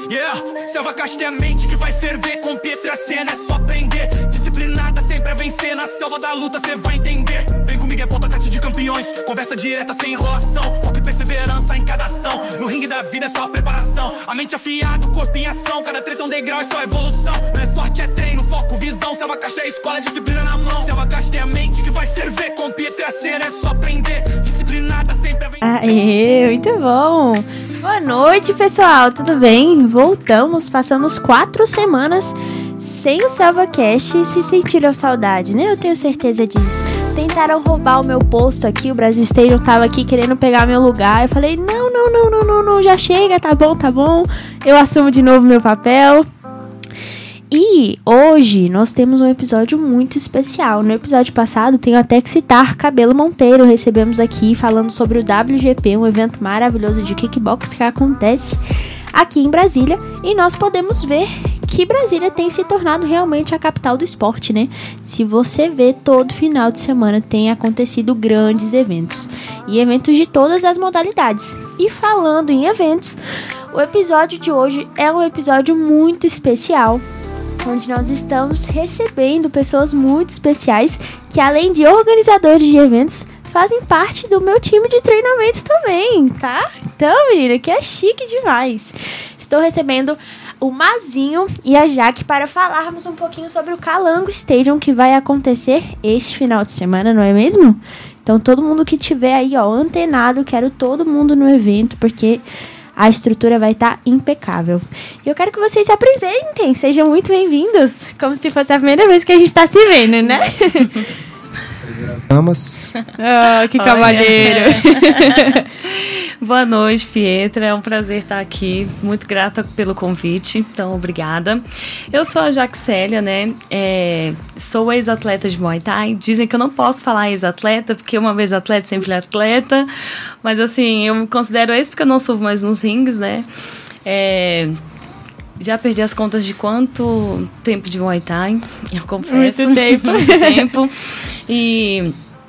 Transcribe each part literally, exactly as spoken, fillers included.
Yeah, selva casta é a mente que vai ferver. Com Pietra a cena é só aprender. Disciplinada sempre a vencer. Na selva da luta cê vai entender. Vem comigo é podcast de campeões. Conversa direta sem enrolação. Foco e perseverança em cada ação. No ringue da vida é só preparação. A mente afiada, o corpo em ação. Cada treta é um degrau, é só evolução. Não é sorte, é treino, foco, visão. Selva casta é a escola, disciplina na mão. Selva casta é a mente que vai ferver. Com Pietra a cena é só aprender. Disciplinada sempre a vencer. Aê, muito bom! Boa noite, pessoal, tudo bem? Voltamos, passamos quatro semanas sem o SelvaCast e se sentiram saudade, né? Eu tenho certeza disso. Tentaram roubar o meu posto aqui, o Brasil Stadium tava aqui querendo pegar meu lugar. Eu falei, não, não, não, não, não, não, já chega, tá bom, tá bom. Eu assumo de novo meu papel. E hoje nós temos um episódio muito especial. No episódio passado, tenho até que citar Cabelo Monteiro. Recebemos aqui falando sobre o W G P, um evento maravilhoso de kickbox que acontece aqui em Brasília. E nós podemos ver que Brasília tem se tornado realmente a capital do esporte, né? Se você vê, todo final de semana tem acontecido grandes eventos. E eventos de todas as modalidades. E falando em eventos, o episódio de hoje é um episódio muito especial, onde nós estamos recebendo pessoas muito especiais que, além de organizadores de eventos, fazem parte do meu time de treinamentos também, tá? Então, menina, que é chique demais. Estou recebendo o Mazinho e a Jaque para falarmos um pouquinho sobre o Calango Stadium, que vai acontecer este final de semana, não é mesmo? Então, todo mundo que tiver aí, ó, antenado, quero todo mundo no evento, porque a estrutura vai estar impecável. E eu quero que vocês se apresentem. Sejam muito bem-vindos. Como se fosse a primeira vez que a gente está se vendo, né? Amas. Oh, que cavalheiro. Boa noite, Pietra. É um prazer estar aqui. Muito grata pelo convite. Então, obrigada. Eu sou a Jaxélia, né? É, sou ex-atleta de Muay Thai. Dizem que eu não posso falar ex-atleta, porque uma vez atleta, sempre atleta. Mas, assim, eu me considero ex porque eu não subo mais nos rings, né? É... Já perdi as contas de quanto tempo de Muay Thai, eu confesso. Muito tempo. Muito tempo. E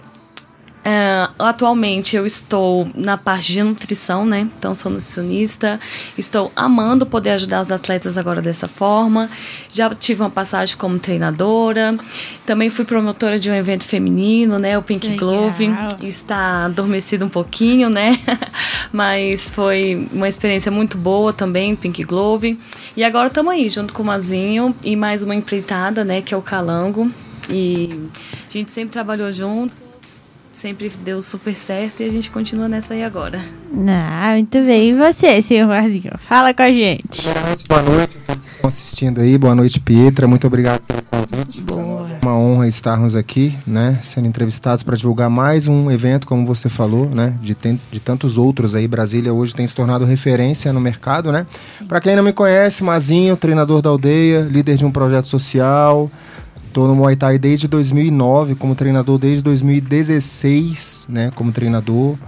uh, atualmente eu estou na parte de nutrição, né? Então sou nutricionista. Estou amando poder ajudar os atletas agora dessa forma. Já tive uma passagem como treinadora. Também fui promotora de um evento feminino, né? O Pink Legal. Glove. Está adormecido um pouquinho, né? Mas foi uma experiência muito boa também, Pink Glove. E agora estamos aí, junto com o Mazinho e mais uma empreitada, né, que é o Calango. E a gente sempre trabalhou juntos, sempre deu super certo e a gente continua nessa aí agora. Ah, muito bem. E você, senhor Mazinho? Fala com a gente. Boa noite, boa noite a todos que estão assistindo aí. Boa noite, Pietra. Muito obrigado pelo convite. Boa. É uma honra estarmos aqui, né, sendo entrevistados para divulgar mais um evento, como você falou, né, de, ten- de tantos outros aí. Brasília hoje tem se tornado referência no mercado, né? Para quem não me conhece, Mazinho, treinador da aldeia, líder de um projeto social. Estou no Muay Thai desde dois mil e nove, como treinador desde dois mil e dezesseis, né, como treinador.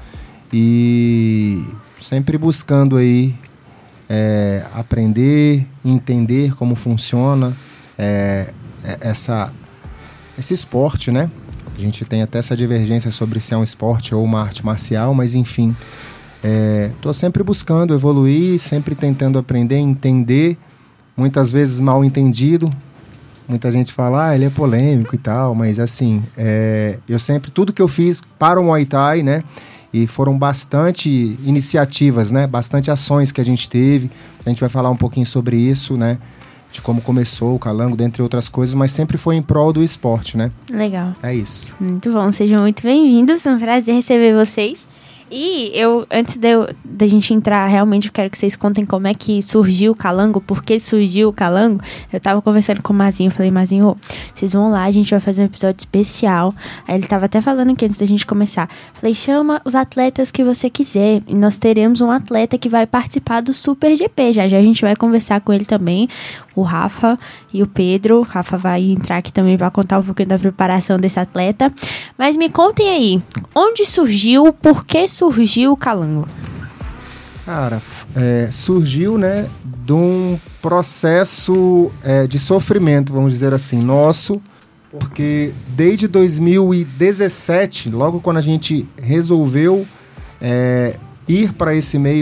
E sempre buscando aí é, aprender, entender como funciona é, essa, esse esporte, né? A gente tem até essa divergência sobre se é um esporte ou uma arte marcial, mas enfim. Estou é, sempre buscando evoluir, sempre tentando aprender, entender, muitas vezes mal entendido. Muita gente fala, ah, ele é polêmico e tal, mas assim, é, eu sempre, tudo que eu fiz para o Muay Thai, né, e foram bastante iniciativas, né, bastante ações que a gente teve, a gente vai falar um pouquinho sobre isso, né, de como começou o Calango, dentre outras coisas, mas sempre foi em prol do esporte, né. Legal. É isso. Muito bom, sejam muito bem-vindos, é um prazer receber vocês. E eu, antes de eu, da gente entrar, realmente eu quero que vocês contem como é que surgiu o Calango, por que surgiu o Calango. Eu tava conversando com o Mazinho, eu falei, Mazinho, vocês vão lá, a gente vai fazer um episódio especial. Aí ele tava até falando aqui antes da gente começar. Falei, chama os atletas que você quiser. E nós teremos um atleta que vai participar do Super G P. Já já a gente vai conversar com ele também, o Rafa e o Pedro. O Rafa vai entrar aqui também para contar um pouquinho da preparação desse atleta. Mas me contem aí, onde surgiu, por que surgiu o Calango? Cara, é, surgiu, né, de um processo é, de sofrimento, vamos dizer assim, nosso, porque desde dois mil e dezessete, logo quando a gente resolveu é, ir para esse meio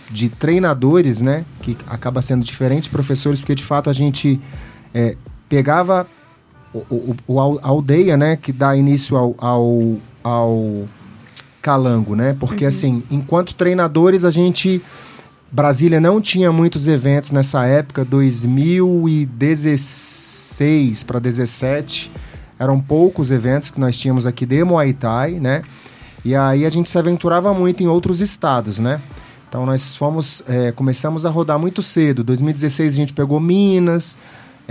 de treinadores, né? Que acaba sendo diferente de professores, porque de fato a gente é, pegava o, o, o, a aldeia, né? Que dá início ao, ao, ao Calango, né? Porque uhum. assim, enquanto treinadores a gente... Brasília não tinha muitos eventos nessa época, dois mil e dezesseis para dezessete, eram poucos eventos que nós tínhamos aqui de Muay Thai, né? E aí a gente se aventurava muito em outros estados, né? Então nós fomos, é, começamos a rodar muito cedo. dois mil e dezesseis a gente pegou Minas,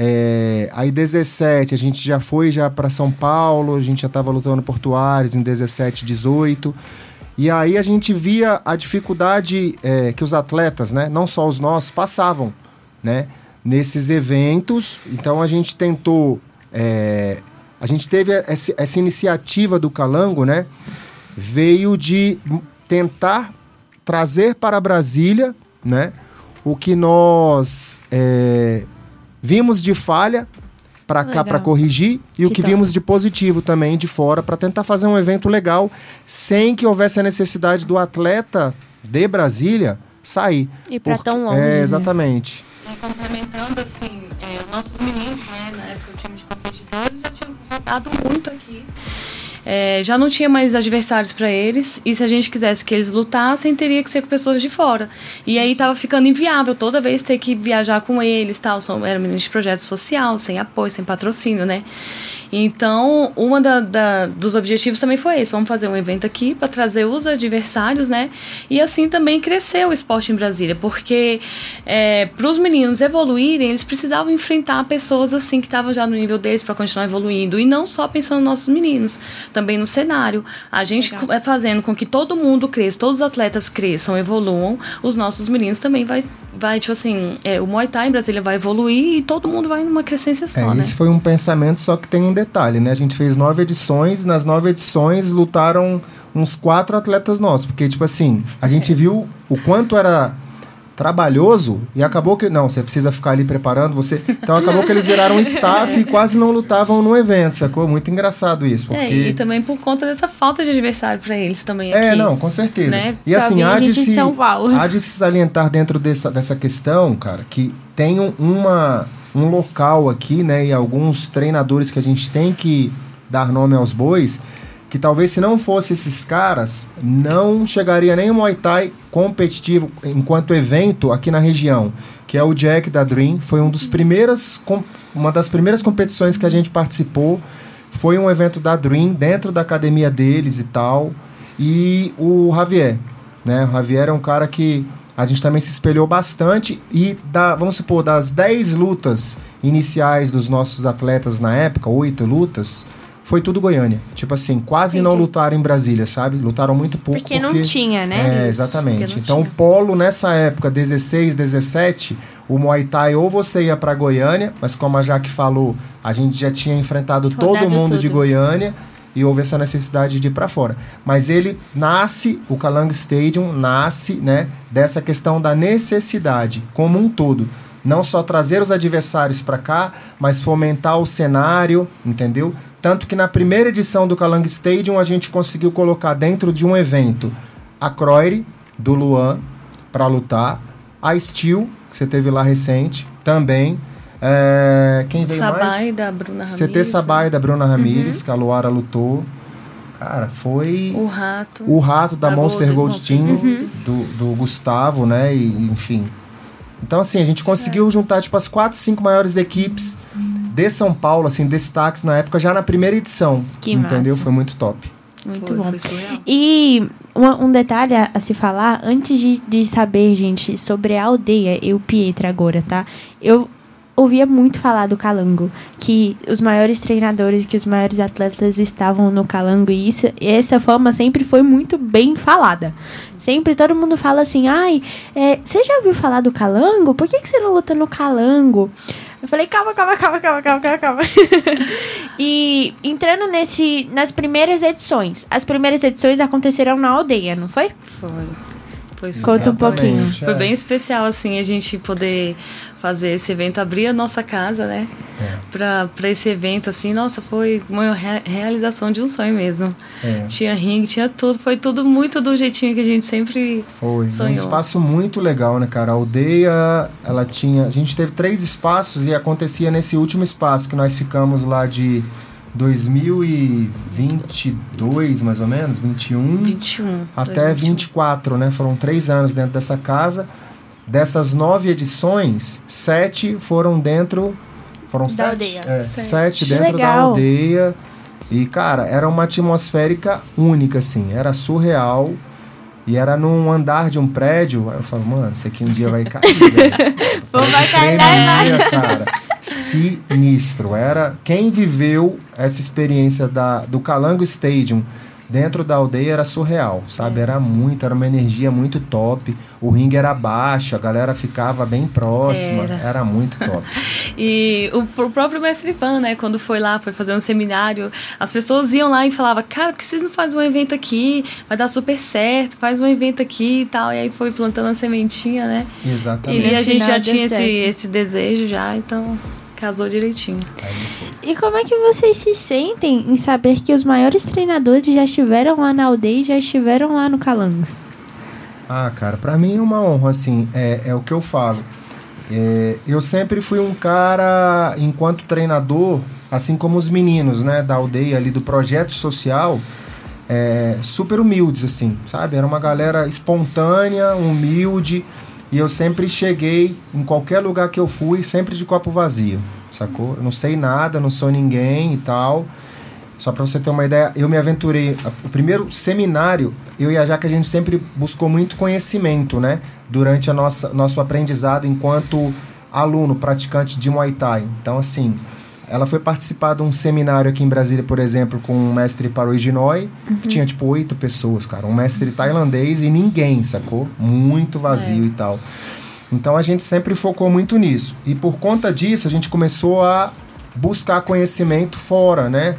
é, aí dezessete a gente já foi já para São Paulo, a gente já estava lutando portuários em dezessete, dezoito. E aí a gente via a dificuldade é, que os atletas, né, não só os nossos, passavam, né, nesses eventos. Então a gente tentou, é, a gente teve essa, essa iniciativa do Calango, né, veio de tentar trazer para Brasília, né, o que nós é, vimos de falha para cá para corrigir e o que então. vimos de positivo também de fora para tentar fazer um evento legal sem que houvesse a necessidade do atleta de Brasília sair. E para tão longe. É, exatamente. Né? E complementando assim, é, nossos meninos, né, na época o time de competidores já tinham rodado muito aqui. É, já não tinha mais adversários para eles, e se a gente quisesse que eles lutassem, teria que ser com pessoas de fora. E aí estava ficando inviável toda vez ter que viajar com eles, tal. São, era meninos de projeto social, sem apoio, sem patrocínio, né? Então, um da, da, dos objetivos também foi esse. Vamos fazer um evento aqui para trazer os adversários, né? E assim também crescer o esporte em Brasília, porque é, para os meninos evoluírem, eles precisavam enfrentar pessoas assim que estavam já no nível deles para continuar evoluindo. E não só pensando nos nossos meninos, também no cenário. A gente é fazendo com que todo mundo cresça, todos os atletas cresçam, evoluam, os nossos meninos também vai, vai tipo assim, é, o Muay Thai em Brasília vai evoluir e todo mundo vai numa crescência só, é, né? Esse foi um pensamento, só que tem um detalhe, né? A gente fez nove edições, nas nove edições lutaram uns quatro atletas nossos, porque, tipo assim, a gente é. viu o quanto era trabalhoso e acabou que... Não, você precisa ficar ali preparando, você... Então acabou que eles viraram staff e quase não lutavam no evento, sacou? Muito engraçado isso, porque... É, e também por conta dessa falta de adversário para eles também aqui. É, não, com certeza. Né? E assim, há de, se, há de se salientar dentro dessa, dessa questão, cara, que tem uma... um local aqui, né, e alguns treinadores que a gente tem que dar nome aos bois, que talvez se não fosse esses caras, não chegaria nem o Muay Thai competitivo enquanto evento aqui na região, que é o Jack da Dream. Foi um dos primeiros, uma das primeiras competições que a gente participou, foi um evento da Dream, dentro da academia deles e tal, e o Javier, né, o Javier é um cara que a gente também se espelhou bastante e, da, vamos supor, das dez lutas iniciais dos nossos atletas na época, oito lutas, foi tudo Goiânia. Tipo assim, quase Entendi. não lutaram em Brasília, sabe? Lutaram muito pouco. Porque, porque não tinha, né? É, exatamente. Então, tinha. O polo, nessa época, dezesseis, dezessete, o Muay Thai ou você ia para Goiânia, mas como a Jaque falou, a gente já tinha enfrentado Rodado todo mundo tudo. de Goiânia, e houve essa necessidade de ir para fora. Mas ele nasce, o Calango Stadium nasce, né, dessa questão da necessidade como um todo. Não só trazer os adversários para cá, mas fomentar o cenário, entendeu? Tanto que na primeira edição do Calango Stadium a gente conseguiu colocar dentro de um evento a Croire, do Luan, para lutar, a Steel, que você teve lá recente, também. É, quem veio Sabai, mais? da Bruna Ramires. C T Sabai, da Bruna Ramires, Uhum. que a Luara lutou. Cara, foi... O Rato. O Rato da, da Monster Gold Team, uhum. do, do Gustavo, né? E, enfim. Então, assim, a gente conseguiu é. juntar, tipo, as quatro, cinco maiores equipes de São Paulo, assim, destaques na época, já na primeira edição. Que entendeu? massa. Foi muito top. Muito foi, bom. Foi surreal. E um, um detalhe a, a se falar, antes de, de saber, gente, sobre a aldeia, eu, Pietra, agora, tá? Eu ouvia muito falar do Calango, que os maiores treinadores, que os maiores atletas estavam no Calango, e isso, essa fama sempre foi muito bem falada. Sempre todo mundo fala assim, ai, é, você já ouviu falar do Calango? Por que, que você não luta no Calango? Eu falei, calma, calma, calma, calma, calma, calma. E entrando nesse, nas primeiras edições, as primeiras edições aconteceram na aldeia, não foi? Foi. Foi Conta um pouquinho. Exatamente, Foi é. bem especial, assim, a gente poder fazer esse evento, abrir a nossa casa, né? É. Pra, pra esse evento, assim, nossa, foi uma re- realização de um sonho mesmo. É. Tinha ringue, tinha tudo, foi tudo muito do jeitinho que a gente sempre Foi, sonhou. um espaço muito legal, né, cara? A aldeia, ela tinha... A gente teve três espaços e acontecia nesse último espaço que nós ficamos lá de dois mil e vinte e dois, mais ou menos, vinte e um, vinte e um. até vinte e quatro, né? Foram três anos dentro dessa casa. Dessas nove edições, sete foram dentro... Foram Da sete? aldeia. É, Sete. sete Que dentro da legal. aldeia. E, cara, era uma atmosférica única, assim. Era surreal. E era num andar de um prédio. Aí eu falo, mano, isso aqui um dia vai cair, velho. Vamos vai cair lá embaixo. Tremia, cara. Sinistro. Era quem viveu essa experiência da, do Calango Stadium dentro da aldeia era surreal, sabe? Era muito, era uma energia muito top. O ringue era baixo, a galera ficava bem próxima. Era. Era muito top. E o, o próprio mestre Ivan, né, quando foi lá, foi fazer um seminário, as pessoas iam lá e falavam, cara, por que vocês não fazem um evento aqui? Vai dar super certo, faz um evento aqui e tal. E aí foi plantando a sementinha, né? Exatamente. E a gente final já deu tinha esse, certo. esse desejo já, então casou direitinho. Aí foi. E como é que vocês se sentem em saber que os maiores treinadores já estiveram lá na aldeia e já estiveram lá no Calangos? Ah, cara, pra mim é uma honra, assim, é, é o que eu falo. É, eu sempre fui um cara, enquanto treinador, assim como os meninos, né, da aldeia ali, do projeto social, é, super humildes, assim, sabe? Era uma galera espontânea, humilde, e eu sempre cheguei, em qualquer lugar que eu fui, sempre de copo vazio, sacou? Eu não sei nada, não sou ninguém e tal. Só para você ter uma ideia, eu me aventurei. O primeiro seminário, eu e a Jaque, a gente sempre buscou muito conhecimento, né? Durante a nossa nosso aprendizado enquanto aluno, praticante de Muay Thai. Então, assim, ela foi participar de um seminário aqui em Brasília, por exemplo, com o mestre Paroi Ginoi, que tinha tipo oito pessoas, cara. Um mestre tailandês e ninguém, sacou? Muito vazio É. e tal. Então a gente sempre focou muito nisso. E por conta disso, a gente começou a buscar conhecimento fora, né?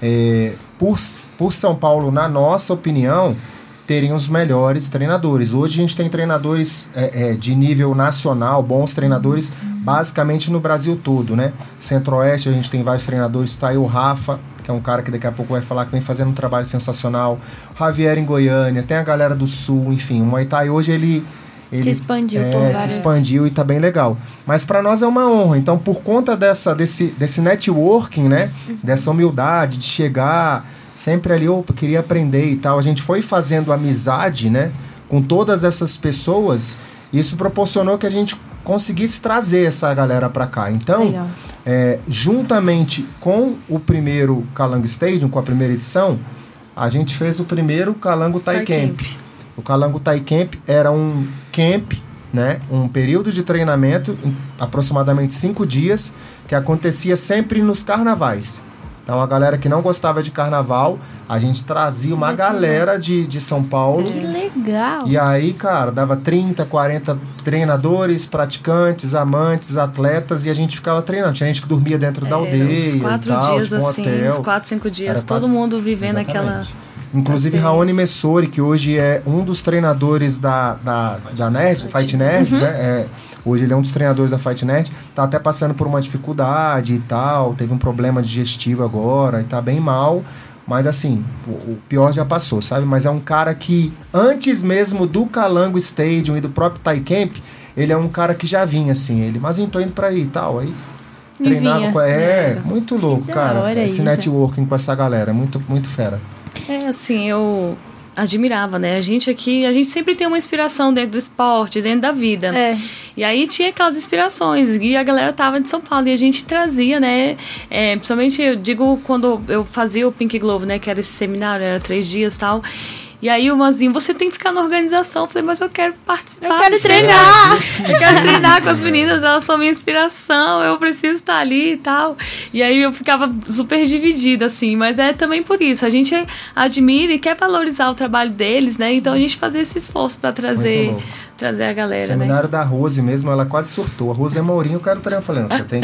É, por, por São Paulo, na nossa opinião, terem os melhores treinadores. Hoje a gente tem treinadores é, é, de nível nacional, bons treinadores, basicamente no Brasil todo, né? Centro-Oeste a gente tem vários treinadores, tá aí o Rafa, que é um cara que daqui a pouco vai falar que vem fazendo um trabalho sensacional, Javier em Goiânia, tem a galera do Sul, enfim, o Muay Thai hoje ele... Ele, Se expandiu é, por se várias- expandiu e tá bem legal. Mas para nós é uma honra. Então, por conta dessa, desse, desse networking, né? Dessa humildade de chegar sempre ali, opa, queria aprender e tal. A gente foi fazendo amizade, né? Com todas essas pessoas. E isso proporcionou que a gente conseguisse trazer essa galera para cá. Então, Legal. é, juntamente com o primeiro Calango Stadium, com a primeira edição, a gente fez o primeiro Calango Thai Thai Camp. O Calango Thai Camp era um camp, né, um período de treinamento, em aproximadamente cinco dias, que acontecia sempre nos carnavais. Então a galera que não gostava de carnaval, a gente trazia uma Legal. galera de, de São Paulo. Que legal. E aí, cara, dava trinta, quarenta treinadores, praticantes, amantes, atletas, e a gente ficava treinando. Tinha gente que dormia dentro da É, aldeia uns quatro e tal, dias tipo um assim, hotel. uns quatro, cinco dias, Era todo quase- mundo vivendo Exatamente. aquela... Inclusive experiência. Raoni Messori, que hoje é um dos treinadores da, da, da Nerd, Fight Nerd, né? É, hoje ele é um dos treinadores da Fight Nerd, tá até passando por uma dificuldade e tal, teve um problema digestivo agora e tá bem mal, mas assim, o, o pior já passou, sabe? Mas é um cara que, antes mesmo do Calango Stadium e do próprio Thai Camp, ele é um cara que já vinha assim, ele, mas eu tô indo pra aí e tal, aí E treinava vinha. com... É, Era. muito louco, da cara, hora esse isso. networking com essa galera, muito, muito fera. É, assim, eu admirava, né? A gente aqui, a gente sempre tem uma inspiração dentro do esporte, dentro da vida. É. E aí tinha aquelas inspirações, e a galera tava de São Paulo, e a gente trazia, né? É, principalmente, eu digo, quando eu fazia o Pink Glove, né? Que era esse seminário, era três dias e tal. E aí o Mazinho, você tem que ficar na organização. Eu falei, mas eu quero participar. Eu quero disso. treinar. Eu quero treinar com as meninas, elas são minha inspiração, eu preciso estar ali e tal. E aí eu ficava super dividida, assim, mas é também por isso. A gente admira e quer valorizar o trabalho deles, né? Então a gente fazia esse esforço pra trazer, Muito louco. trazer a galera, né? Seminário da Rose mesmo, ela quase surtou. A Rose é Mourinho, eu quero treinar. Eu falei, não, você tem que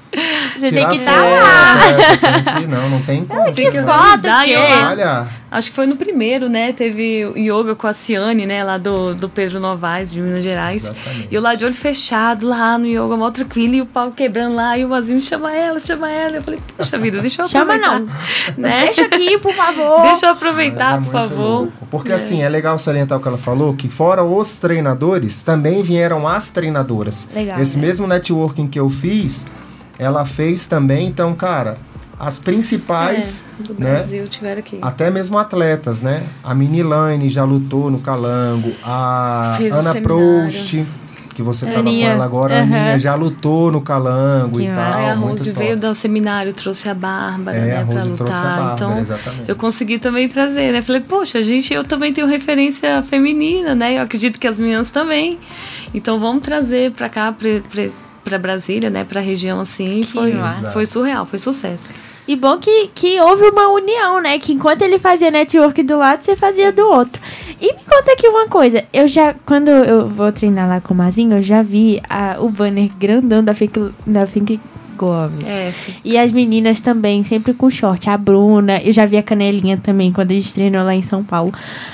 Você Tirar tem que estar foto, lá. é, você tem que, não, não tem como. Que né? foto, organizar, que eu lá. Olha, Acho que foi no primeiro, né? Teve yoga com a Ciane, né? Lá do, do Pedro Novaes, de Minas Gerais. Exatamente. E eu lá de olho fechado, lá no yoga, mó tranquilo, e o pau quebrando lá, e o Mazinho chama ela, chama ela. Eu falei, poxa vida, deixa eu Chama aproveitar. não. Né? Deixa aqui, por favor. Deixa eu mas aproveitar, é por muito favor. louco. Porque assim, é legal salientar o que ela falou, que fora os treinadores, também vieram as treinadoras. Legal, Esse né? mesmo networking que eu fiz, ela fez também, então, cara, as principais, É, do né? Brasil tiveram aqui. Até mesmo atletas, né? A Minilane já lutou no Calango, a Fez o Ana seminário. Proust, que você estava com Aninha, ela agora, a aham. Aninha já lutou no Calango Que e tal. massa. Aí a muito Rose top. veio do seminário, trouxe a Bárbara, É, né, a pra Rose lutar. trouxe a Bárbara, então, exatamente. eu consegui também trazer, né? Falei, poxa, gente, eu também tenho referência feminina, né? Eu acredito que as meninas também. Então, vamos trazer pra cá, pra, pra, pra Brasília, né? Pra região, assim. Que Foi, massa. foi surreal, foi sucesso. E bom que, que houve uma união, né? Que enquanto ele fazia network do lado, você fazia do outro. E me conta aqui uma coisa. Eu já, quando eu vou treinar lá com o Mazinho, eu já vi a, o banner grandão da Think, da Think Glove. É, E as meninas também, sempre com short. A Bruna, eu já vi a Canelinha também, quando a gente treinou lá em São Paulo.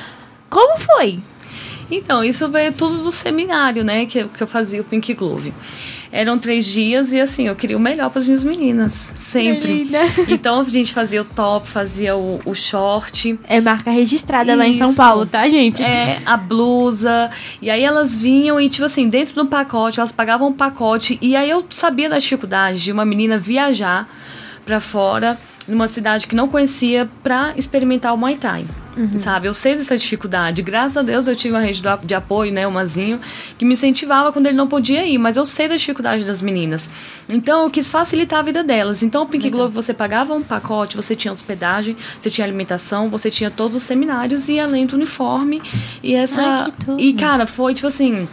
Como foi? então, isso veio tudo do seminário, né? Que, que eu fazia o Pink Glove. Eram três dias e, assim, eu queria o melhor para as minhas meninas. Sempre. Linda. Então, a gente fazia o top, fazia o, o short. É marca registrada lá em São Isso. Paulo, tá, gente? É, a blusa. E aí elas vinham e, tipo assim, dentro do pacote, elas pagavam um pacote. E aí eu sabia das dificuldades de uma menina viajar pra fora, numa cidade que não conhecia, pra experimentar o Muay Thai. Sabe? Eu sei dessa dificuldade. Graças a Deus eu tive uma rede de apoio, né? O Mazinho, que me incentivava quando ele não podia ir. Mas eu sei da dificuldade das meninas. Então eu quis facilitar a vida delas. Então o Pink Glove, você pagava um pacote, você tinha hospedagem, você tinha alimentação, você tinha todos os seminários e além do uniforme. E essa. Ai, que tudo. E, cara, foi tipo assim.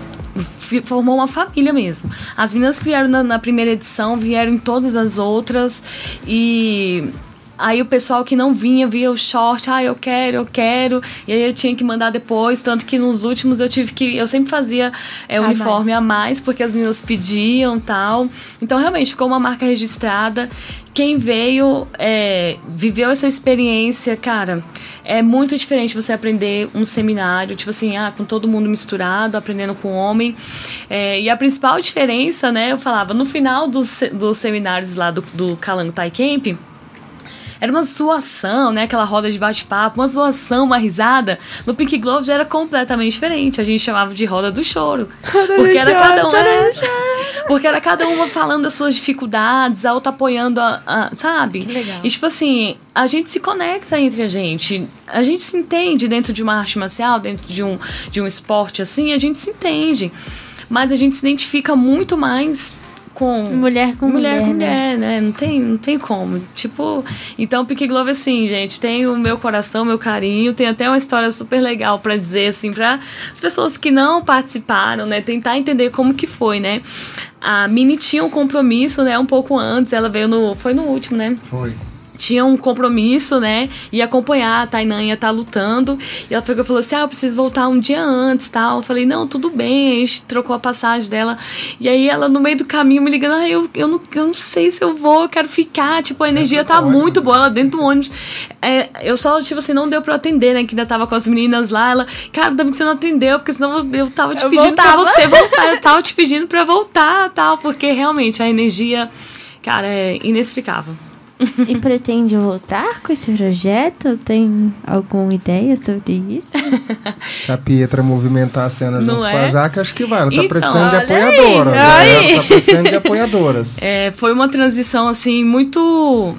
fi- Formou uma família mesmo. As meninas que vieram na, na primeira edição vieram em todas as outras. E aí o pessoal que não vinha via o short, ah, eu quero, eu quero. E aí eu tinha que mandar depois. Tanto que nos últimos eu tive que. Eu sempre fazia é, A uniforme mais. a mais, porque as meninas pediam e tal. Então realmente ficou uma marca registrada. Quem veio, é, viveu essa experiência, cara, é muito diferente você aprender um seminário, tipo assim, ah, com todo mundo misturado, aprendendo com homem. É, e a principal diferença, né, eu falava, no final dos, se- dos seminários lá do, do Calango Thai Camp, era uma zoação, né? Aquela roda de bate-papo, uma zoação, uma risada. No Pink Glove já era completamente diferente. A gente chamava de roda do choro. porque era choro, cada um. roda É, do porque era cada uma falando das suas dificuldades, a outra apoiando, a, a- sabe? Que legal. E tipo assim, a gente se conecta entre a gente. A gente se entende dentro de uma arte marcial, dentro de um, de um esporte assim, a gente se entende. Mas a gente se identifica muito mais com Mulher com mulher, mulher, com né? mulher, né? Não tem, não tem como. Tipo, então o Pink Glove, assim, gente, tem o meu coração, meu carinho, tem até uma história super legal pra dizer, assim, pra as pessoas que não participaram, né? Tentar entender como que foi, né? A Mini tinha um compromisso, né? Um pouco antes, ela veio no... Foi no último, né? Foi. Tinha um compromisso, né? E acompanhar, a Tainã ia estar lutando. E ela pegou e falou assim: ah, eu preciso voltar um dia antes, tal. Eu falei, não, tudo bem. A gente trocou a passagem dela. E aí ela, no meio do caminho, me ligando, ah, eu, eu, não, eu não sei se eu vou, eu quero ficar. Tipo, a energia tá ônibus, muito né? boa. Ela dentro do ônibus. É, eu só, tipo assim, não deu pra eu atender, né? Que ainda tava com as meninas lá. Ela, cara, ainda bem que você não atendeu, porque senão eu, eu tava te Eu pedindo pra voltava. você voltar. Eu tava te pedindo pra voltar, tal. Porque realmente a energia, cara, é inexplicável. E pretende voltar com esse projeto? Tem alguma ideia sobre isso? Se a Pietra movimentar a cena Não junto é? com a Jaque, acho que vai. Ela tá Então, precisando de olha apoiadoras. aí, né? aí. Ela tá precisando de apoiadoras. É, foi uma transição, assim, muito...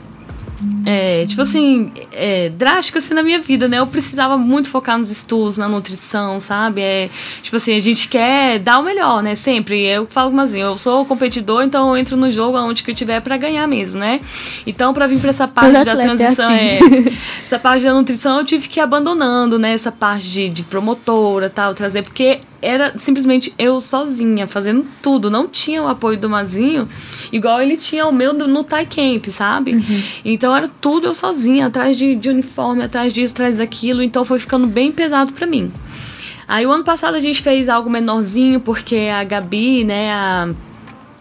É, tipo assim, é, drástica assim na minha vida, né? Eu precisava muito focar nos estudos, na nutrição, sabe? É, tipo assim, a gente quer dar o melhor, né? Sempre. Eu falo como assim, eu sou competidor, então eu entro no jogo aonde que eu tiver pra ganhar mesmo, né? Então, pra vir pra essa parte Todo da atleta é transição, assim. é, essa parte da nutrição eu tive que ir abandonando, né? Essa parte de, de promotora, tal, trazer, porque era simplesmente eu sozinha, fazendo tudo. Não tinha o apoio do Mazinho, igual ele tinha o meu do- no Thai Camp, sabe? Então era tudo eu sozinha, atrás de, de uniforme, atrás disso, atrás daquilo. Então foi ficando bem pesado pra mim. Aí o ano passado a gente fez algo menorzinho, porque a Gabi, né, a...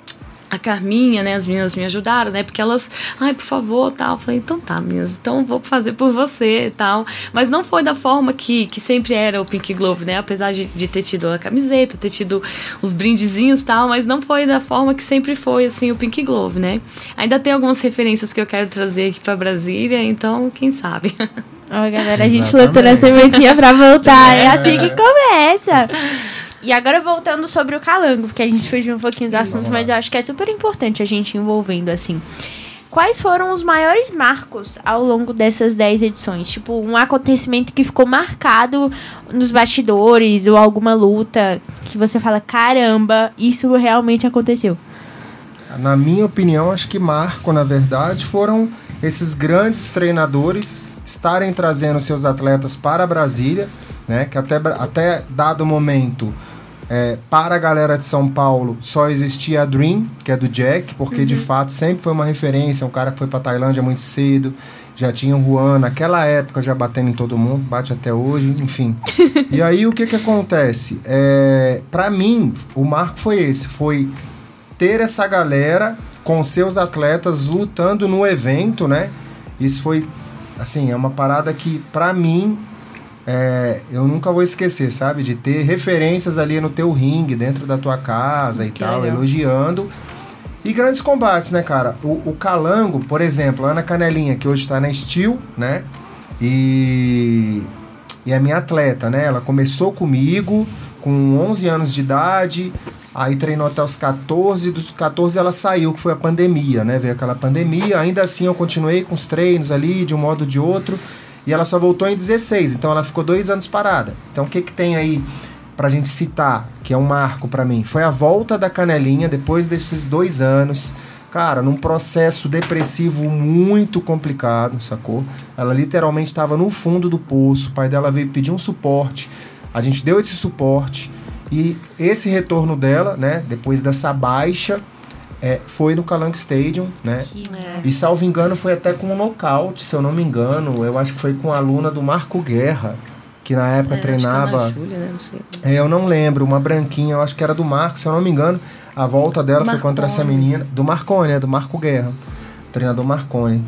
a Carminha, né, as meninas me ajudaram, né, porque elas, ai, por favor, tal, eu falei, então tá, meninas, então vou fazer por você, tal, mas não foi da forma que, que sempre era o Pink Glove, né, apesar de, de ter tido a camiseta, ter tido os brindezinhos, tal, mas não foi da forma que sempre foi, assim, o Pink Glove, né. Ainda tem algumas referências que eu quero trazer aqui pra Brasília, então, quem sabe. Ó, galera, a gente lutou na sementinha pra voltar, é. é assim que começa. E agora voltando sobre o Calango, porque a gente fugiu um pouquinho do assunto, mas eu acho que é super importante a gente envolvendo, assim. Quais foram os maiores marcos ao longo dessas dez edições? Tipo, um acontecimento que ficou marcado nos bastidores ou alguma luta que você fala, caramba, isso realmente aconteceu. Na minha opinião, acho que marco, na verdade, foram esses grandes treinadores estarem trazendo seus atletas para Brasília, né, que até, até dado momento, é, para a galera de São Paulo, só existia a Dream, que é do Jack, porque uhum. de fato sempre foi uma referência, um cara que foi para Tailândia muito cedo, já tinha o Juan, naquela época já batendo em todo mundo, bate até hoje, enfim. E aí o que que acontece? É, para mim, o marco foi esse, foi ter essa galera com seus atletas lutando no evento, né? Isso foi, assim, é uma parada que, para mim, É, eu nunca vou esquecer, sabe? De ter referências ali no teu ringue, dentro da tua casa e que tal, legal. Elogiando. E grandes combates, né, cara? O, o Calango, por exemplo, a Ana Canelinha, que hoje está na Steel, né? E, e é minha atleta, né? Ela começou comigo com onze anos de idade, aí treinou até os catorze, dos catorze ela saiu, que foi a pandemia, né? Veio aquela pandemia, ainda assim eu continuei com os treinos ali, de um modo ou de outro. E ela só voltou em dezesseis, então ela ficou dois anos parada. Então o que que tem aí pra gente citar, que é um marco pra mim? Foi a volta da Canelinha depois desses dois anos, cara, num processo depressivo muito complicado, sacou? Ela literalmente estava no fundo do poço, o pai dela veio pedir um suporte, a gente deu esse suporte, e esse retorno dela, né, depois dessa baixa, É, foi no Calango Stadium, né? É. E salvo engano foi até com um nocaute, se eu não me engano. Eu acho que foi com a aluna do Marco Guerra, que na época é, treinava. Acho que Júlia, né? Não sei. É, eu não lembro, uma branquinha, eu acho que era do Marco, se eu não me engano. A volta dela Marconi. Foi contra essa menina. Do Marconi, é do Marco Guerra. Treinador Marconi.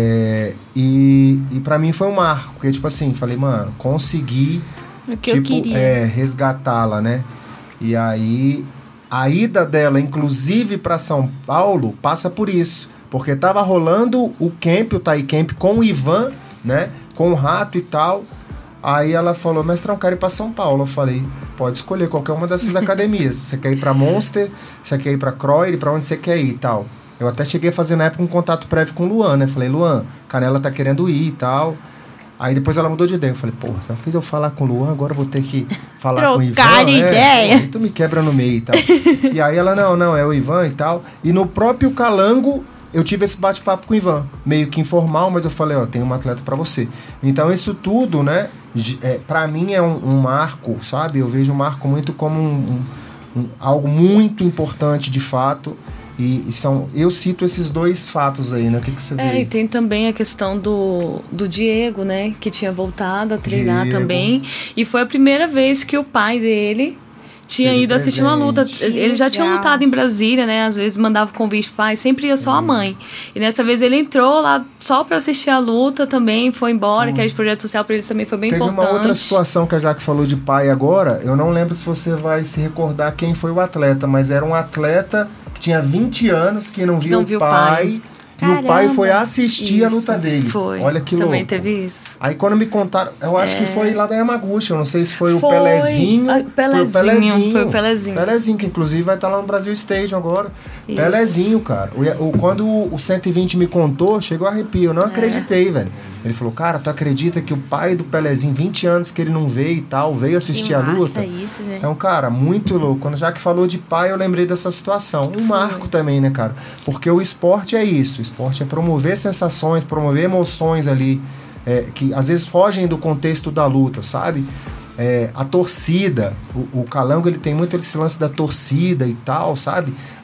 É, e, e pra mim foi um marco, porque, tipo assim, falei, mano, consegui o que tipo, eu queria. É, resgatá-la, né? E aí. A ida dela, inclusive, para São Paulo, passa por isso. Porque tava rolando o camp, o Thai Camp, com o Ivan, né? Com o Rato e tal. Aí ela falou, mestrão, quero ir para São Paulo. Eu falei, pode escolher qualquer uma dessas academias. Você quer ir para Monster, você quer ir para Croy, para onde você quer ir e tal. Eu até cheguei a fazer na época um contato prévio com o Luan, né? Falei, Luan, Canela tá querendo ir e tal. Aí depois ela mudou de ideia. Eu falei, porra, só fiz eu falar com o Luan, agora eu vou ter que falar Trocar com o Ivan. Trocar de é, ideia. Aí tu me quebra no meio e tal. E aí ela, não, não, é o Ivan e tal. E no próprio Calango, eu tive esse bate-papo com o Ivan. Meio que informal, mas eu falei, ó, tem uma atleta pra você. Então isso tudo, né, é, pra mim é um, um marco, sabe? Eu vejo um marco muito como um, um, um, algo muito importante de fato. E, e são, eu cito esses dois fatos aí, né? O que, que você vê? É, e tem também a questão do, do Diego, né? Que tinha voltado a treinar Diego. também. E foi a primeira vez que o pai dele tinha Ele ido presente. assistir uma luta. Que ele já legal. tinha lutado em Brasília, né? Às vezes mandava convite pro pai, sempre ia só hum. a mãe. E dessa vez ele entrou lá só pra assistir a luta também, foi embora, hum. que é de projeto social pra eles também foi bem Teve importante. Teve uma outra situação que a Jaque falou de pai agora, eu não lembro se você vai se recordar quem foi o atleta, mas era um atleta que tinha vinte anos, que não viu o pai, e Caramba. o pai foi assistir isso. a luta dele. Foi. Olha que Também louco. teve isso. Aí quando me contaram, eu acho é. que foi lá da Yamaguchi, eu não sei se foi, foi. o Pelezinho. A, Pelezinho. Foi o Pelezinho. Foi o Pelezinho. Pelezinho, que inclusive vai estar lá no Brasil Stadium agora. Isso. Pelezinho, cara. O, o, quando o cento e vinte me contou, chegou a arrepio. Eu não é. acreditei, velho. Ele falou, cara, tu acredita que o pai do Pelezinho, vinte anos que ele não veio e tal, veio assistir que a luta? Isso, né? Então, cara, muito louco. Quando já que falou de pai, eu lembrei dessa situação. Um marco também, né, cara? Porque o esporte é isso. O esporte é promover sensações, promover emoções ali, é, que às vezes fogem do contexto da luta, sabe? É, a torcida, o, o Calango, ele tem muito esse lance da torcida e tal, sabe?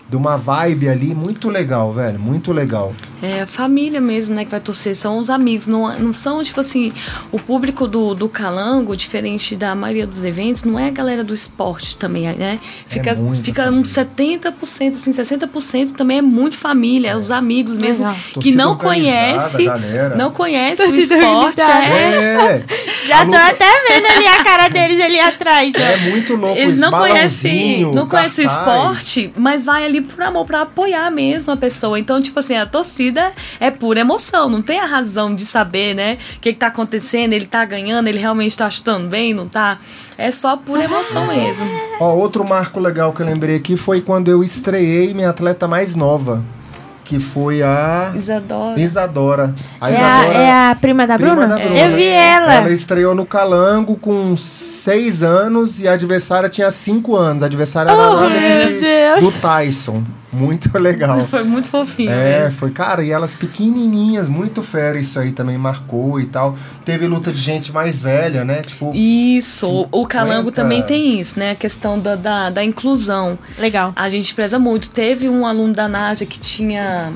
de uma vibe ali muito legal, velho, muito legal. É a família mesmo, né, que vai torcer, são os amigos, não, não são, tipo assim, o público do, do Calango, diferente da maioria dos eventos, não é a galera do esporte também, né? Fica, é fica uns setenta por cento, assim, sessenta por cento também é muito família, é os amigos mesmo, Legal. que Torcida não conhece, galera. não conhece o Torcida esporte, é... É, Já a tô luta- até vendo ali a cara deles ali atrás. ó. é muito louco. Eles esse não conhecem, balãozinho, não conhecem o cartaz. esporte, mas vai ali por amor, pra apoiar mesmo a pessoa. Então, tipo assim, a torcida é pura emoção, não tem a razão de saber, né, o que, que tá acontecendo, ele tá ganhando, ele realmente tá chutando bem, não tá? É só pura emoção mesmo. Ó, outro marco legal que eu lembrei aqui foi quando eu estreiei minha atleta mais nova, que foi a Isadora. Isadora. A É a, é a prima da prima Bruna? da Bruna. Eu vi ela. Ela estreou no Calango com seis anos e a adversária tinha cinco anos. A adversária era Oh, lá da meu equipe Deus. do Tyson. Muito legal. Foi muito fofinho É, mesmo. foi, cara, e elas pequenininhas, muito fera, isso aí também marcou e tal. Teve luta de gente mais velha, né? Tipo, Isso, o Calango cinquenta. também tem isso, né? A questão da, da, da inclusão. Legal. A gente preza muito. Teve um aluno da Naja que tinha...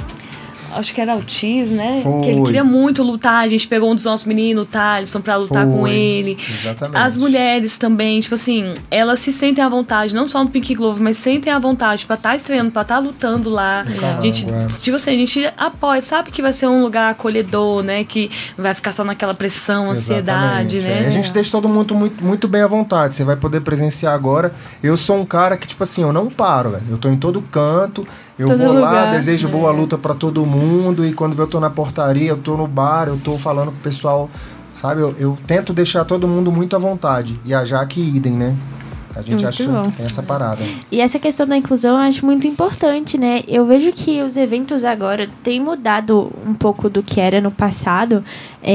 Acho que era autismo, né? Foi. Que ele queria muito lutar. A gente pegou um dos nossos meninos, o Thaleson, pra lutar Foi. com ele. Exatamente. As mulheres também, tipo assim, elas se sentem à vontade, não só no Pink Glove, mas sentem à vontade pra estar estreando, pra estar lutando lá. Legal. A gente, É. tipo assim, a gente apoia, sabe que vai ser um lugar acolhedor, né? Que não vai ficar só naquela pressão, ansiedade, Exatamente, né? é. A gente deixa todo mundo muito, muito bem à vontade. Você vai poder presenciar agora. Eu sou um cara que, tipo assim, eu não paro, velho. Eu tô em todo canto. Eu Todo vou lá, lugar. desejo boa É. luta pra todo mundo. E quando eu tô na portaria, eu tô no bar, eu tô falando pro pessoal, sabe? Eu, eu tento deixar todo mundo muito à vontade. E a Jaque idem, né? A gente Muito acha bom. tem essa parada. E essa questão da inclusão eu acho muito importante, né? Eu vejo que os eventos agora têm mudado um pouco do que era no passado.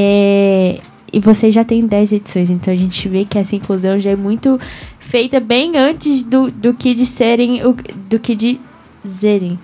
É... E vocês já têm dez edições, então a gente vê que essa inclusão já é muito feita bem antes do, do que de serem... o- do que de zerem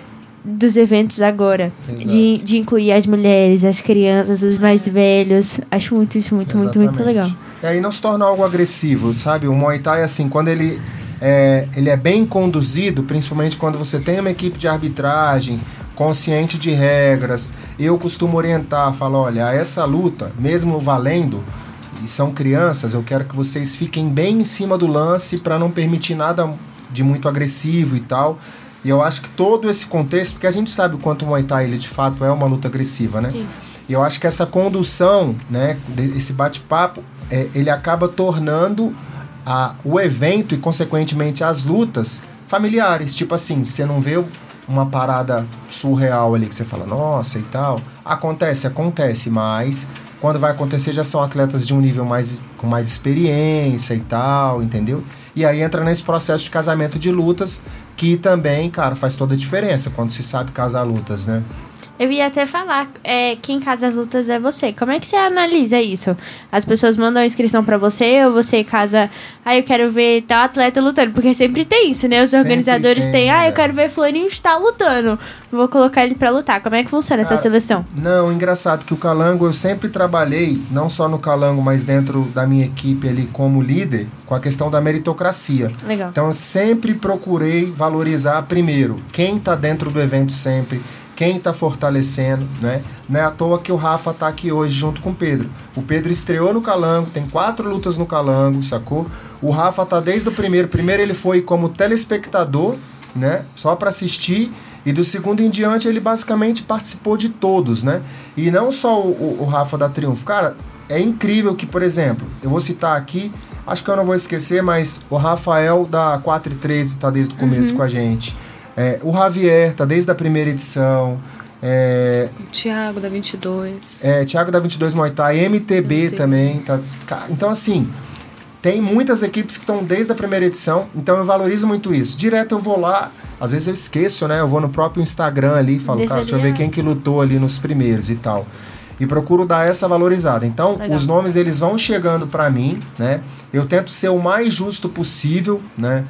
dos eventos agora. Exato. De, de incluir as mulheres, as crianças, os mais velhos. Acho muito isso, muito, muito, muito Exatamente. legal. E aí não se torna algo agressivo, sabe? O Muay Thai, assim, quando ele é, ele é bem conduzido, principalmente quando você tem uma equipe de arbitragem consciente de regras, eu costumo orientar, falo, olha, essa luta, mesmo valendo, e são crianças, eu quero que vocês fiquem bem em cima do lance para não permitir nada de muito agressivo e tal. E eu acho que todo esse contexto, porque a gente sabe o quanto o Muay Thai, ele de fato é uma luta agressiva, né? Sim. E eu acho que essa condução, né, de- esse bate-papo, é, ele acaba tornando a, o evento e, consequentemente, as lutas familiares. Tipo assim, você não vê uma parada surreal ali que você fala, nossa, e tal. Acontece, acontece, mas quando vai acontecer já são atletas de um nível mais, com mais experiência e tal, entendeu? E aí entra nesse processo de casamento de lutas, que também, cara, faz toda a diferença quando se sabe casar lutas, né? Eu ia até falar, é, quem casa as lutas é você. Como é que você analisa isso? As pessoas mandam inscrição pra você ou você casa... Ah, eu quero ver tal atleta lutando. Porque sempre tem isso, né? Os Sempre organizadores tem, têm... Ah, é. eu quero ver fulaninho está lutando. Vou colocar ele pra lutar. Como é que funciona essa Cara, seleção? Não, engraçado que o Calango, eu sempre trabalhei, não só no Calango, mas dentro da minha equipe ali como líder, com a questão da meritocracia. Legal. Então eu sempre procurei valorizar primeiro quem está dentro do evento sempre, quem está fortalecendo, né? Não é à toa que o Rafa está aqui hoje junto com o Pedro. O Pedro estreou no Calango, tem quatro lutas no Calango, sacou? O Rafa tá desde o primeiro. Primeiro ele foi como telespectador, né? Só para assistir. E do segundo em diante ele basicamente participou de todos, né? E não só o, o, o Rafa da Triunfo. Cara, é incrível que, por exemplo, eu vou citar aqui, acho que eu não vou esquecer, mas o Rafael da quatro e treze está desde o começo com a gente. É, o Javier tá desde a primeira edição. É, O Thiago da vinte e dois. é, Thiago da vinte e dois Muay Thai, M T B M T B. também. Tá, então, assim, tem muitas equipes que estão desde a primeira edição, então eu valorizo muito isso. Direto eu vou lá, às vezes eu esqueço, né? Eu vou no próprio Instagram ali e falo, Desse cara, deixa eu ali, ver é. quem que lutou ali nos primeiros e tal. E procuro dar essa valorizada. Então, Legal. os nomes, eles vão chegando pra mim, né? Eu tento ser o mais justo possível, né?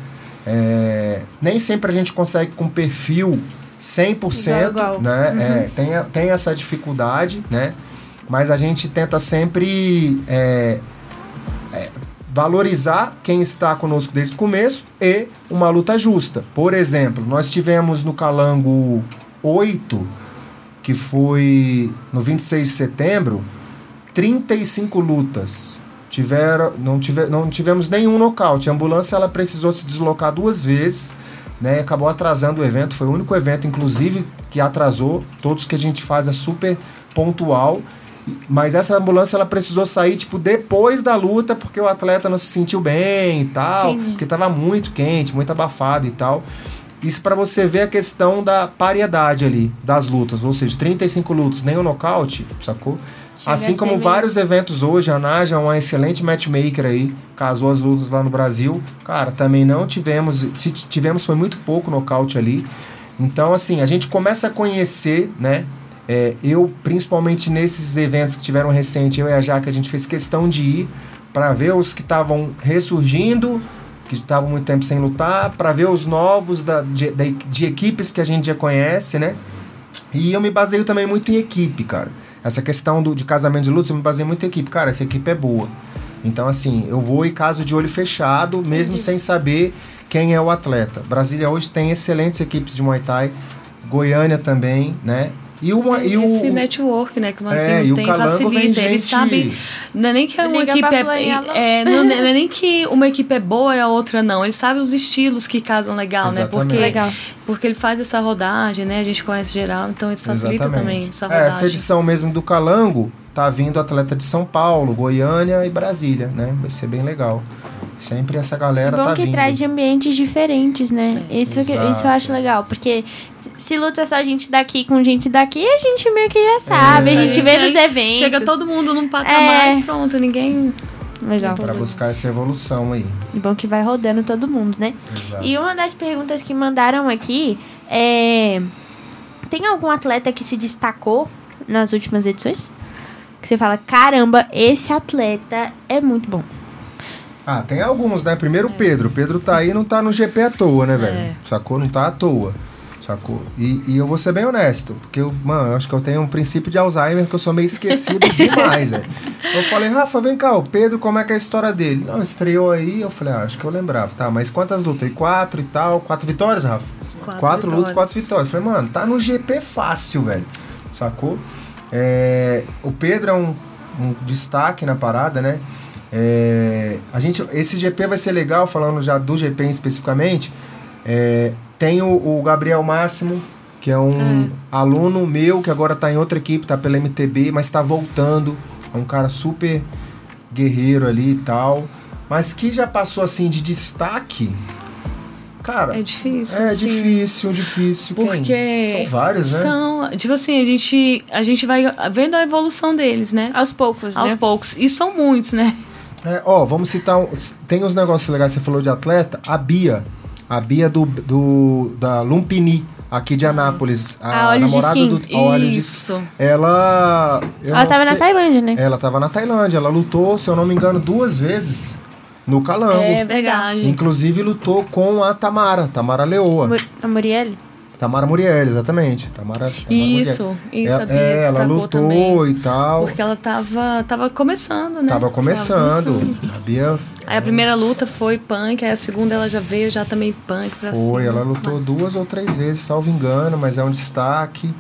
É, nem sempre a gente consegue com perfil cem por cento, Igual, igual. né? Uhum. É, tem, tem essa dificuldade, né? Mas a gente tenta sempre é, é, valorizar quem está conosco desde o começo e uma luta justa. Por exemplo, nós tivemos no Calango oito, que foi no vinte e seis de setembro, trinta e cinco lutas. Tiveram, não, tive, não tivemos nenhum nocaute. A ambulância ela precisou se deslocar duas vezes, né, acabou atrasando o evento. Foi o único evento, inclusive, que atrasou. Todos que a gente faz é super pontual. Mas essa ambulância ela precisou sair tipo depois da luta, porque o atleta não se sentiu bem e tal, Entendi. Porque estava muito quente, muito abafado e tal. Isso para você ver a questão da paridade ali das lutas, ou seja, trinta e cinco lutas, nem o nocaute, sacou? Chega assim como meio... vários eventos hoje, a Naja é uma excelente matchmaker aí, casou as lutas lá no Brasil. Cara, também não tivemos, se tivemos foi muito pouco nocaute ali. Então, assim, a gente começa a conhecer, né? É, eu, principalmente nesses eventos que tiveram recente, eu e a Jaque, a gente fez questão de ir para ver os que estavam ressurgindo, que estavam muito tempo sem lutar, para ver os novos da, de, de, de equipes que a gente já conhece, né? E eu me baseio também muito em equipe, cara. Essa questão do, de casamento de luta, eu me baseio muito em equipe. Cara, essa equipe é boa. Então, assim, eu vou e caso de olho fechado, mesmo Entendi. Sem saber quem é o atleta. Brasília hoje tem excelentes equipes de Muay Thai, Goiânia também, né? E, uma, e esse o, network, né, que o Manzinho é, tem, facilita. Ele gente... sabe, não é nem que uma equipe é, é não, não é nem que uma equipe é boa e a outra não. Ele sabe os estilos que casam legal, Exatamente. Né? Porque, legal. Porque ele faz essa rodagem, né? A gente conhece geral, então isso facilita Exatamente. Também essa rodagem. É, essa edição mesmo do Calango tá vindo atleta de São Paulo, Goiânia e Brasília, né? Vai ser bem legal. Sempre essa galera Bom tá que vindo. traz de ambientes diferentes, né? É. Isso, isso eu acho legal, porque se luta só gente daqui com gente daqui, a gente meio que já sabe, é. a gente vê nos eventos. Chega todo mundo num patamar é. E pronto, ninguém... Legal. Para buscar essa evolução aí. E bom que vai rodando todo mundo, né? Exato. E uma das perguntas que mandaram aqui é... Tem algum atleta que se destacou nas últimas edições? Que você fala, caramba, esse atleta é muito bom. Ah, tem alguns, né? Primeiro o é. Pedro. O Pedro tá aí, não tá no G P à toa, né, velho? É. Sacou? Não tá à toa. Sacou? E, e eu vou ser bem honesto, porque, eu, mano, eu acho que eu tenho um princípio de Alzheimer que eu sou meio esquecido demais, velho. Eu falei, Rafa, vem cá, o Pedro, como é que é a história dele? Não, estreou aí, eu falei, ah, acho que eu lembrava. Tá, mas quantas lutas? E quatro e tal? Quatro vitórias, Rafa? Quatro, quatro vitórias. lutas, quatro vitórias. Eu falei, mano, tá no G P fácil, velho. Sacou? É, o Pedro é um, um destaque na parada, né? É, a gente, esse G P vai ser legal, falando já do G P especificamente. É, tem o, o Gabriel Máximo, que é um é. aluno meu, que agora tá em outra equipe, tá pela M T B, mas tá voltando. É um cara super guerreiro ali e tal. Mas que já passou assim de destaque. Cara, é difícil. É assim, difícil, difícil. Porque Quem? São vários, né? São, tipo assim, a gente, a gente vai vendo a evolução deles, né? Aos poucos, Aos né? poucos. E são muitos, né? É, ó, vamos citar. Um, tem uns negócios legais, você falou de atleta. A Bia. A Bia do, do, da Lumpini, aqui de Anápolis. A, a namorada do Olhos de Isso. Ela. Ela tava sei, na Tailândia, né? Ela tava na Tailândia. Ela lutou, se eu não me engano, duas vezes no Calango. É verdade. Inclusive lutou com a Tamara, Tamara Leoa. A Murielle? Tamara Muriel, exatamente. Tamara, Tamara isso, Muriel. isso, ela, a Bia é, ela lutou também, e tal. Porque ela tava, tava começando, né? Tava começando. Tava começando. A Bia... Aí a primeira luta foi punk, aí a segunda ela já veio já também punk pra cima. Foi, ela lutou Mas... duas ou três vezes, salvo engano, mas é um destaque.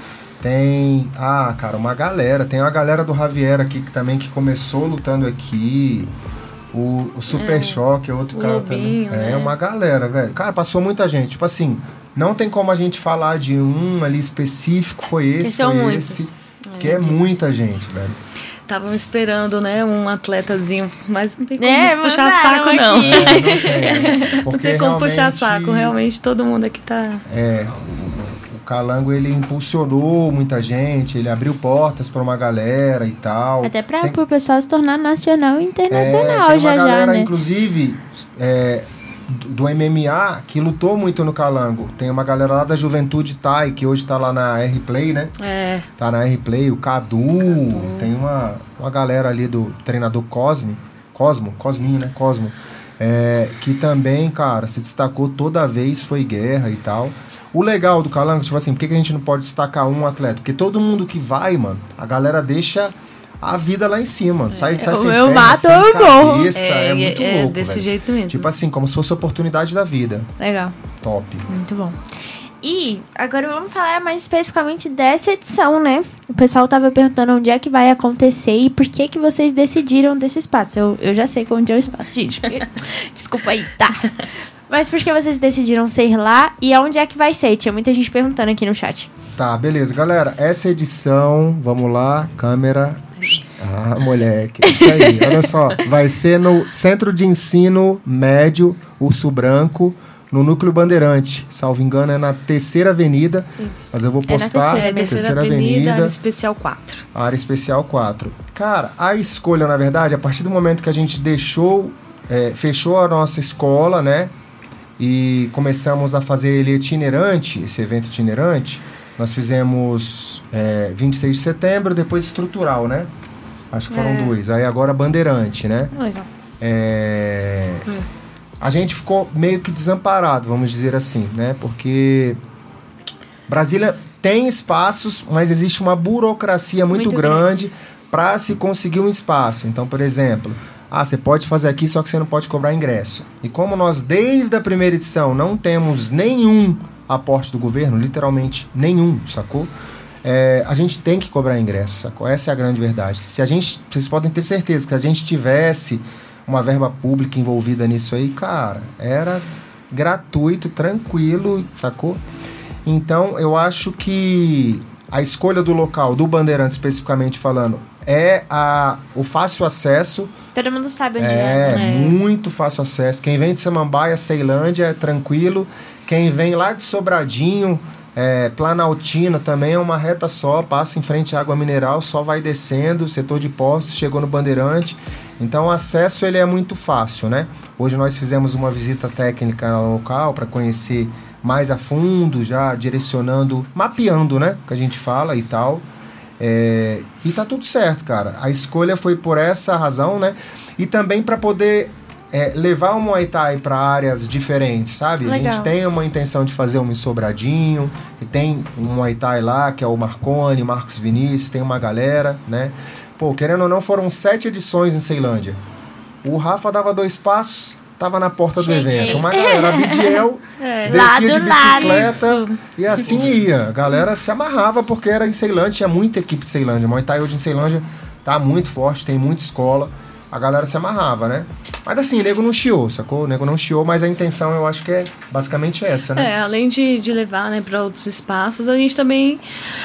Tem, ah, cara, uma galera. Tem uma galera do Javier aqui que também que começou lutando aqui. O, o Super é, Choque é outro cara Lobinho, também. É, né? uma galera, velho. Cara, passou muita gente. Tipo assim, não tem como a gente falar de um ali específico, foi esse, que foi muitos. esse. É, que é de... muita gente, velho. Estavam esperando, né, um atletazinho, mas não tem como é, puxar saco, aqui. não. É, não tem. Não tem como puxar saco, realmente todo mundo aqui tá... É, o, o Calango, ele impulsionou muita gente, ele abriu portas para uma galera e tal. Até para tem... o pessoal se tornar nacional e internacional, é, tem já uma galera, já, né? inclusive, é, do, do M M A, que lutou muito no Calango. Tem uma galera lá da Juventude Thai, que hoje tá lá na R-Play, né? É. Tá na R-Play, o Cadu, Cadu. Tem uma, uma galera ali do treinador Cosme, Cosmo, Cosminho, né? Cosmo. É, que também, cara, se destacou toda vez, foi guerra e tal. O legal do Calango, tipo assim, por que, que a gente não pode destacar um atleta? Porque todo mundo que vai, mano, a galera deixa a vida lá em cima. Sai, sai sem eu perna, mato sem ou eu morro. cabeça. É, é muito é louco, desse velho. jeito mesmo. Tipo assim, como se fosse a oportunidade da vida. Legal. Top. Muito bom. E agora vamos falar mais especificamente dessa edição, né? O pessoal tava perguntando onde é que vai acontecer e por que que vocês decidiram desse espaço. Eu, eu já sei onde é o espaço, gente. Desculpa aí, tá? Mas por que vocês decidiram ser lá e aonde é que vai ser? Tinha muita gente perguntando aqui no chat. Tá, beleza. Galera, essa edição, vamos lá, câmera. Ah, moleque, é isso aí. Olha só, vai ser no Centro de Ensino Médio Urso Branco, no Núcleo Bandeirante. Salvo engano, é na Terceira Avenida. Isso. Mas eu vou É na postar. Terceira, É, Terceira Avenida, Área Especial quatro. Área Especial quatro. Cara, a escolha, na verdade, a partir do momento que a gente deixou, é, fechou a nossa escola, né? E começamos a fazer ele itinerante, esse evento itinerante. Nós fizemos é, vinte e seis de setembro, depois estrutural, né? Acho que foram É. dois. Aí agora bandeirante, né? Legal. É, a gente ficou meio que desamparado, vamos dizer assim, né? Porque Brasília tem espaços, mas existe uma burocracia muito, Muito grande para se conseguir um espaço. Então, por exemplo, ah, você pode fazer aqui, só que você não pode cobrar ingresso. E como nós, desde a primeira edição, não temos nenhum aporte do governo, literalmente nenhum, sacou? É, a gente tem que cobrar ingresso, sacou? Essa é a grande verdade. Se a gente, vocês podem ter certeza que se a gente tivesse uma verba pública envolvida nisso aí, cara, era gratuito, tranquilo, sacou? Então, eu acho que a escolha do local, do Bandeirante especificamente falando, é a, o fácil acesso. Todo mundo sabe onde É, é. É. muito fácil acesso. Quem vem de Samambaia, Ceilândia, é tranquilo. Quem vem lá de Sobradinho, é, Planaltina, também é uma reta só, passa em frente à água mineral, só vai descendo, setor de postos, chegou no Bandeirante. Então o acesso ele é muito fácil, né? Hoje nós fizemos uma visita técnica no local para conhecer mais a fundo, já direcionando, mapeando, né? Que a gente fala e tal. É, e tá tudo certo, cara. A escolha foi por essa razão, né? E também para poder é, levar o Muay Thai para áreas diferentes, sabe? Legal. A gente tem uma intenção de fazer um em Sobradinho, que tem um Muay Thai lá, que é o Marconi, Marcos Vinícius, tem uma galera, né? Pô, querendo ou não, foram sete edições em Ceilândia. O Rafa dava dois passos, tava na porta Cheguei. do evento. Uma galera, Abidiel, É. descia Lá de do lado. bicicleta e assim ia. A galera se amarrava porque era em Ceilândia, tinha muita equipe de Ceilândia. Muay Thai hoje em Ceilândia tá muito forte, tem muita escola. A galera se amarrava, né? Mas assim, o nego não chiou, sacou? O nego não chiou, mas a intenção eu acho que é basicamente essa, né? É, além de, de levar, né, para outros espaços, a gente também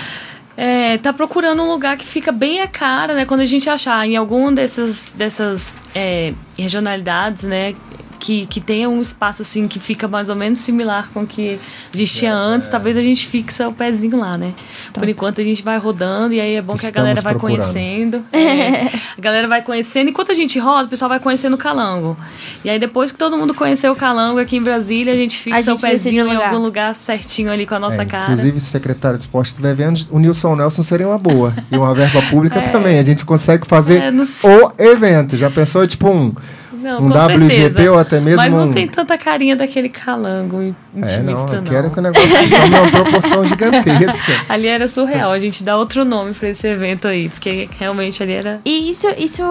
é, tá procurando um lugar que fica bem a cara, né? Quando a gente achar em alguma dessas, dessas é, regionalidades, né? Que, que tenha um espaço assim que fica mais ou menos similar com o que a gente tinha antes, talvez a gente fixa o pezinho lá, né? Por enquanto a gente vai rodando e aí é bom que a Estamos galera vai procurando. conhecendo. É, a galera vai conhecendo. Enquanto a gente roda, o pessoal vai conhecendo o Calango. E aí depois que todo mundo conheceu o Calango aqui em Brasília, a gente fixa A gente o pezinho decide o em lugar. algum lugar certinho ali com a nossa É, cara. inclusive, se o secretário de esporte estiver vendo, o Nilson Nelson seria uma boa. E uma verba pública também. A gente consegue fazer É, não sei. o evento. Já pensou, tipo, um, Não, um com W G P certeza. ou até mesmo Mas não um... tem tanta carinha daquele Calango É, não, intimista, eu não. quero que o negócio tome uma proporção gigantesca. Ali era surreal, a gente dá outro nome pra esse evento aí, porque realmente ali era... E isso, isso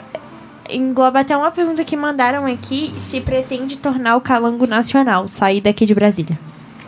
engloba até uma pergunta que mandaram aqui, se pretende tornar o Calango nacional, sair daqui de Brasília.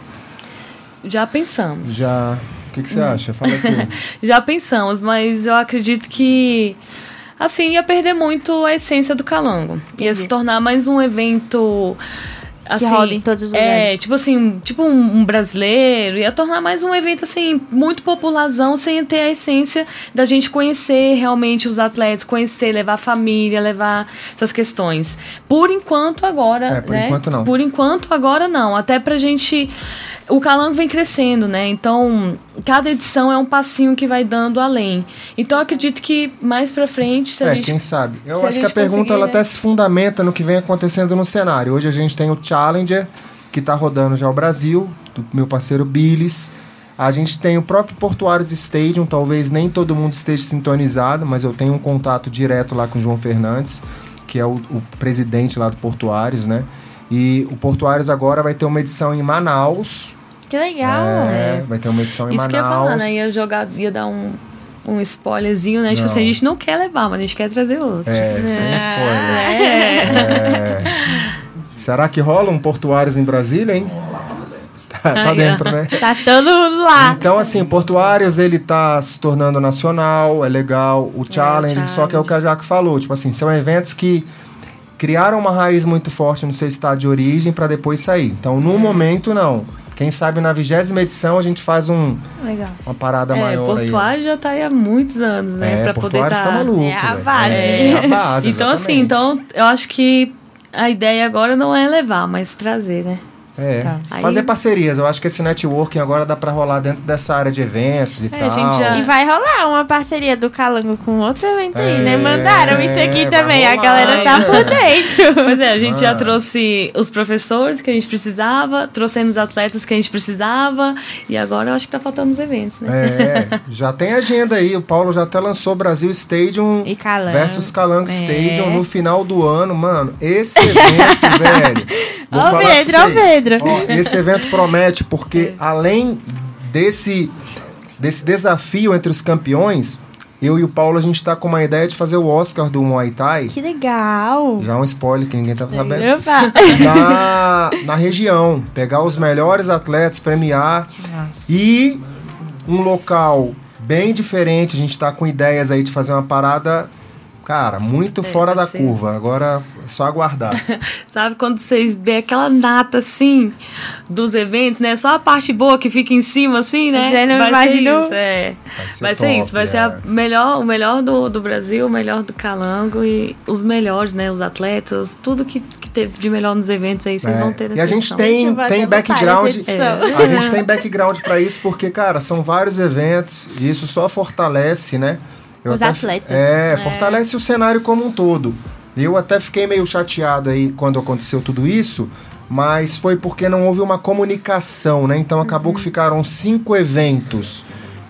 Já pensamos. Já... O que, que você acha? Fala aqui. Já pensamos, mas eu acredito que, assim, ia perder muito a essência do Calango. Ia Entendi. se tornar mais um evento... Assim, roda em todos os É, lugares. tipo assim, tipo um, um brasileiro. Ia tornar mais um evento, assim, muito popularzão, sem ter a essência da gente conhecer realmente os atletas, conhecer, levar a família, levar essas questões. Por enquanto, agora, É, por né? enquanto não. Por enquanto, agora não. Até pra gente... O Calango vem crescendo, né? Então, cada edição é um passinho que vai dando além. Então, eu acredito que mais pra frente, se a É, gente... quem sabe. Eu se a acho que a gente pergunta conseguir, ela né? até se fundamenta no que vem acontecendo no cenário. Hoje a gente tem o Challenger, que está rodando já o Brasil, do meu parceiro Billis. A gente tem o próprio Portuários Stadium, talvez nem todo mundo esteja sintonizado, mas eu tenho um contato direto lá com o João Fernandes, que é o, o presidente lá do Portuários, né? E o Portuários agora vai ter uma edição em Manaus. Que legal. É, vai ter uma edição em Isso que eu ia Manaus. falar, né? Ia jogar, ia dar um, um spoilerzinho, né? Tipo assim, a gente não quer levar, mas a gente quer trazer outros. É, sem spoiler. É. É. Será que rola um Portuários em Brasília, hein? Tá, tá dentro, né? Tá todo mundo lá. Então, assim, Portuários, ele tá se tornando nacional, é legal. O Challenge, Challenge. só que é o que a Jaque falou. Tipo assim, são eventos que criaram uma raiz muito forte no seu estado de origem para depois sair. Então, no momento, não. Quem sabe na vigésima edição a gente faz um, Legal. uma parada É, maior Portuário aí. já tá aí há muitos anos, né? É, pra poder Portuários tá... tá maluco. É a velho. base. É, a base, Então, assim, exatamente. então eu acho que a ideia agora não é levar, mas trazer, né? É, Tá. fazer Aí- parcerias. Eu acho que esse networking agora dá pra rolar dentro dessa área de eventos e É, tal. a gente já- E vai rolar uma parceria do Calango com outro evento aí, É, né? Mandaram isso aqui vai também, a rolar, galera tá né? por dentro. Pois é, a gente já Ah. trouxe os professores que a gente precisava, trouxemos atletas que a gente precisava, e agora eu acho que tá faltando os eventos, né? É, já tem agenda aí. O Paulo já até lançou Brasil Stadium E Calango. versus Calango É. Stadium no final do ano. Mano, esse evento, velho. Vou Ô, falar pra Pedro, ô, vocês. Pedro. Ó, esse evento promete, porque além desse, desse desafio entre os campeões, eu e o Paulo, a gente tá com uma ideia de fazer o Oscar do Muay Thai. Que legal. Já um spoiler que ninguém tá sabendo. Opa. Na, na região. Pegar os melhores atletas, premiar. E um local bem diferente. A gente tá com ideias aí de fazer uma parada, cara, muito É, fora vai da ser. curva. Agora é só aguardar. Sabe quando vocês vê aquela nata assim dos eventos, né? Só a parte boa que fica em cima, assim, né? Você não vai imaginou? ser isso, é. Vai ser Vai ser top, isso, vai ser é. a melhor, o melhor do, do Brasil, o melhor do Calango e os melhores, né? Os atletas, tudo que, que teve de melhor nos eventos aí, vocês É. vão ter E nessa a gente edição. tem, Eu vou tem até botar background. essa edição. A gente tem background pra isso, porque, cara, são vários eventos e isso só fortalece, né? Eu Os até- atletas. É, fortalece o cenário como um todo. Eu até fiquei meio chateado aí quando aconteceu tudo isso, mas foi porque não houve uma comunicação, né? Então acabou que ficaram cinco eventos,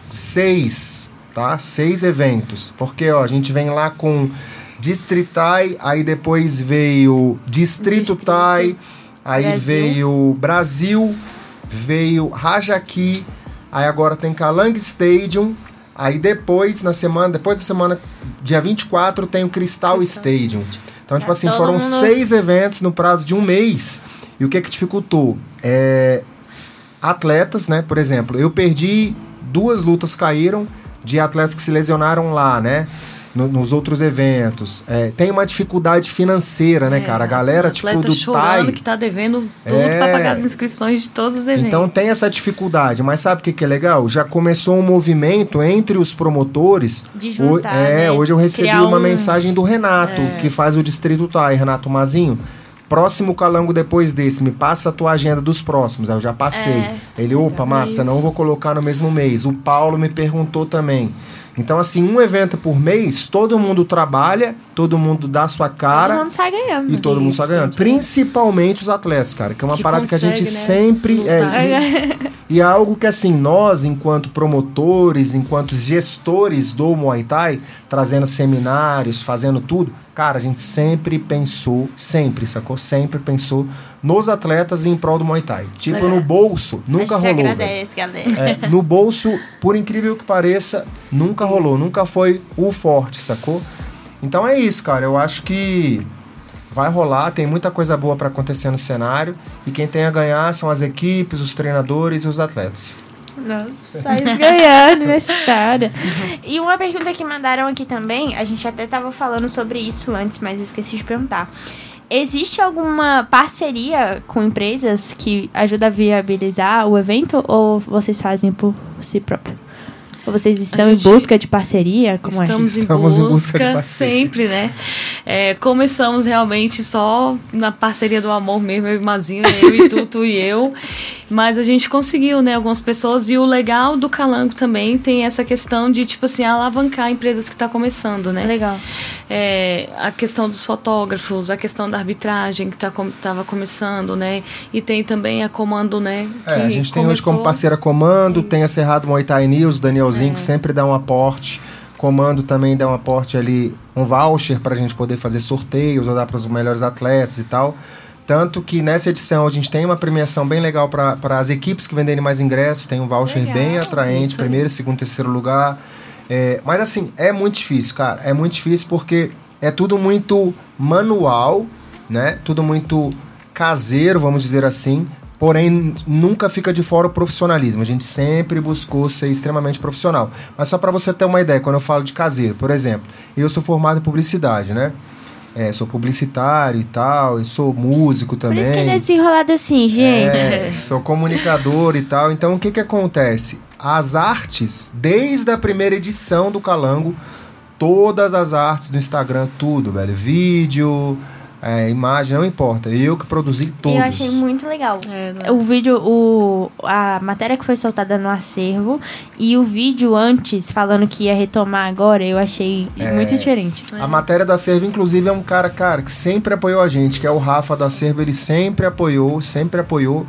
seis, tá? Seis eventos. Porque, ó, a gente vem lá com Distritai, aí depois veio Distrito Distrito. Thai, aí Brasil. veio Brasil, veio Rajaki, aí agora tem Calango Stadium, aí depois, na semana, depois da semana, dia vinte e quatro, tem o Crystal, Crystal Stadium. Então, tipo Tá assim, todo foram mundo- seis eventos no prazo de um mês. E o que que dificultou? É, atletas, né? Por exemplo, eu perdi, duas lutas caíram de atletas que se lesionaram lá, né? No- nos outros eventos. É, tem uma dificuldade financeira, né, É, cara? A galera, o tipo, atleta do chorando Thai... que tá devendo tudo É. pra pagar as inscrições de todos os eventos. Então tem essa dificuldade, mas sabe o que, que é legal? Já começou um movimento entre os promotores. De juntar, Ho- é, né? hoje eu recebi Criar uma um- mensagem do Renato, que faz o Distrito Thai, Renato Mazinho. Próximo Calango depois desse, me passa a tua agenda dos próximos. Aí eu já passei. É. Ele, opa, massa, não vou colocar no mesmo mês. O Paulo me perguntou também. Então, assim, um evento por mês, todo mundo trabalha, todo mundo dá a sua cara. Todo mundo sai ganhando. E todo mundo está Isso, ganhando. é. Principalmente os atletas, cara. Que é uma Que parada que a gente consegue, né, sempre. É, lutar. e, e é algo que, assim, nós, enquanto promotores, enquanto gestores do Muay Thai, trazendo seminários, fazendo tudo, cara, a gente sempre pensou, sempre, sacou? Sempre pensou nos atletas em prol do Muay Thai. Tipo, Legal. no bolso, nunca a gente rolou. velho. agradece, galera. É, no bolso, por incrível que pareça, nunca rolou, nunca foi o forte, sacou? Então é isso, cara. Eu acho que vai rolar, tem muita coisa boa pra acontecer no cenário e quem tem a ganhar são as equipes, os treinadores e os atletas. Nossa, saiu ganhando nessa história. E uma pergunta que mandaram aqui também, a gente até tava falando sobre isso antes, mas eu esqueci de perguntar. Existe alguma parceria com empresas que ajuda a viabilizar o evento ou vocês fazem por si próprio? Ou vocês estão A gente- em busca de parceria? Como Estamos, é? em, Estamos em busca, busca de parceria. sempre, né? É, começamos realmente só na parceria do amor mesmo, eu e o Mazinho, eu e tu, tu e eu. Mas a gente conseguiu, né? Algumas pessoas. E o legal do Calango também tem essa questão de, tipo assim, alavancar empresas que estão começando, né? Legal. É, a questão dos fotógrafos, a questão da arbitragem que tá, estava começando, né? E tem também a Comando, né? É, que a gente tem hoje como começou- parceira Comando, tem a Cerrado Muay Thai News, o Danielzinho que sempre dá um aporte. Comando também dá um aporte ali, um voucher pra gente poder fazer sorteios ou dar para os melhores atletas e tal. Tanto que nessa edição a gente tem uma premiação bem legal para as equipes que venderem mais ingressos, tem um voucher Legal, bem atraente, isso aí. primeiro, segundo, terceiro lugar. É, mas assim, é muito difícil, cara. É muito difícil porque é tudo muito manual, né? Tudo muito caseiro, vamos dizer assim. Porém, nunca fica de fora o profissionalismo. A gente sempre buscou ser extremamente profissional. Mas só para você ter uma ideia, quando eu falo de caseiro, por exemplo, eu sou formado em publicidade, né? É, sou publicitário e tal, eu sou músico também. Por isso que ele é desenrolado assim, gente. É, sou comunicador e tal. Então, o que que acontece? As artes, desde a primeira edição do Calango, todas as artes do Instagram, tudo, velho. Vídeo, é, imagem, não importa. Eu que produzi todos. Eu achei muito legal. É, né? O vídeo, o, a matéria que foi soltada no acervo e o vídeo antes, falando que ia retomar agora, eu achei É. muito diferente. A matéria do Acervo, inclusive, é um cara, cara, que sempre apoiou a gente, que é o Rafa do Acervo, ele sempre apoiou, sempre apoiou.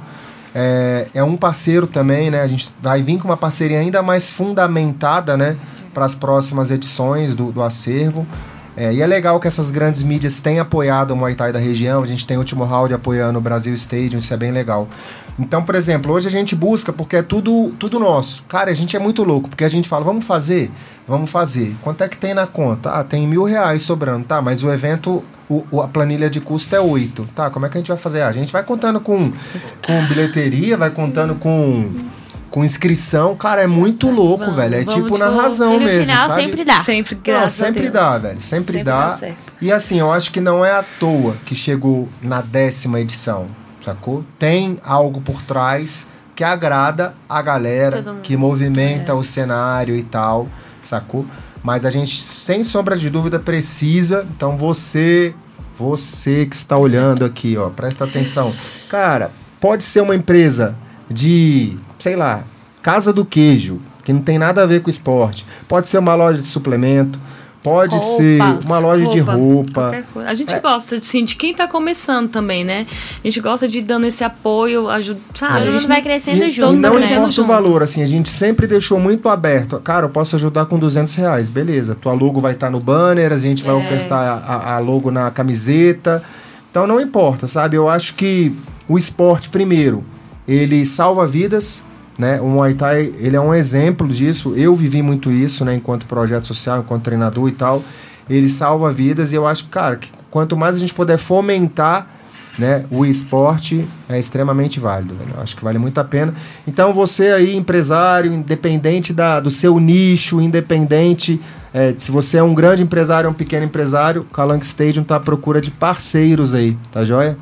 É, é um parceiro também, né? A gente vai vir com uma parceria ainda mais fundamentada, né? Para as próximas edições do, do Acervo. É, e é legal que essas grandes mídias têm apoiado o Muay Thai da região. A gente tem o Último Round apoiando o Brasil Stadium, isso é bem legal. Então, por exemplo, hoje a gente busca porque é tudo, tudo nosso. Cara, a gente é muito louco, porque a gente fala, vamos fazer? Vamos fazer. Quanto é que tem na conta? Ah, tem mil reais sobrando, tá? Mas o evento, o, o- a planilha de custo é oito. Tá, como é que a gente vai fazer? Ah, a gente vai contando com, com bilheteria, vai contando com, com inscrição. Cara, é muito louco, Vamos, velho. É vamos, tipo na tipo, razão E no mesmo, final sabe? sempre dá. Sempre, Não, graças sempre a Deus. dá, velho. Sempre, Sempre dá. dá certo. E assim, eu acho que não é à toa que chegou na décima edição, sacou? Tem algo por trás que agrada a galera, Todo mundo. que movimenta o cenário e tal, sacou? Mas a gente, sem sombra de dúvida, precisa. Então você, você que está olhando aqui, ó, presta atenção. Cara, pode ser uma empresa de, sei lá, Casa do Queijo, que não tem nada a ver com esporte. Pode ser uma loja de suplemento. Pode Roupa. ser uma loja de roupa. Qualquer coisa. A gente É. gosta assim, de quem tá começando também, né? A gente gosta de dando esse apoio, ajuda, sabe? Todo A mundo gente vai crescendo E, junto, e não né? importa o junto. valor, assim, a gente sempre deixou muito aberto. Cara, eu posso ajudar com duzentos reais, beleza. Tua logo vai estar no banner, a gente vai É. ofertar a, a logo na camiseta. Então não importa, sabe? Eu acho que o esporte, primeiro, ele salva vidas, né? O Muay Thai, ele é um exemplo disso. Eu vivi muito isso, né? Enquanto projeto social, enquanto treinador e tal. Ele salva vidas e eu acho, cara, que quanto mais a gente puder fomentar, né, o esporte é extremamente válido, velho. Eu acho que vale muito a pena. Então você aí, empresário, independente da, do seu nicho, independente é, se você é um grande empresário ou um pequeno empresário, o Calango Stadium tá à procura de parceiros aí, tá joia?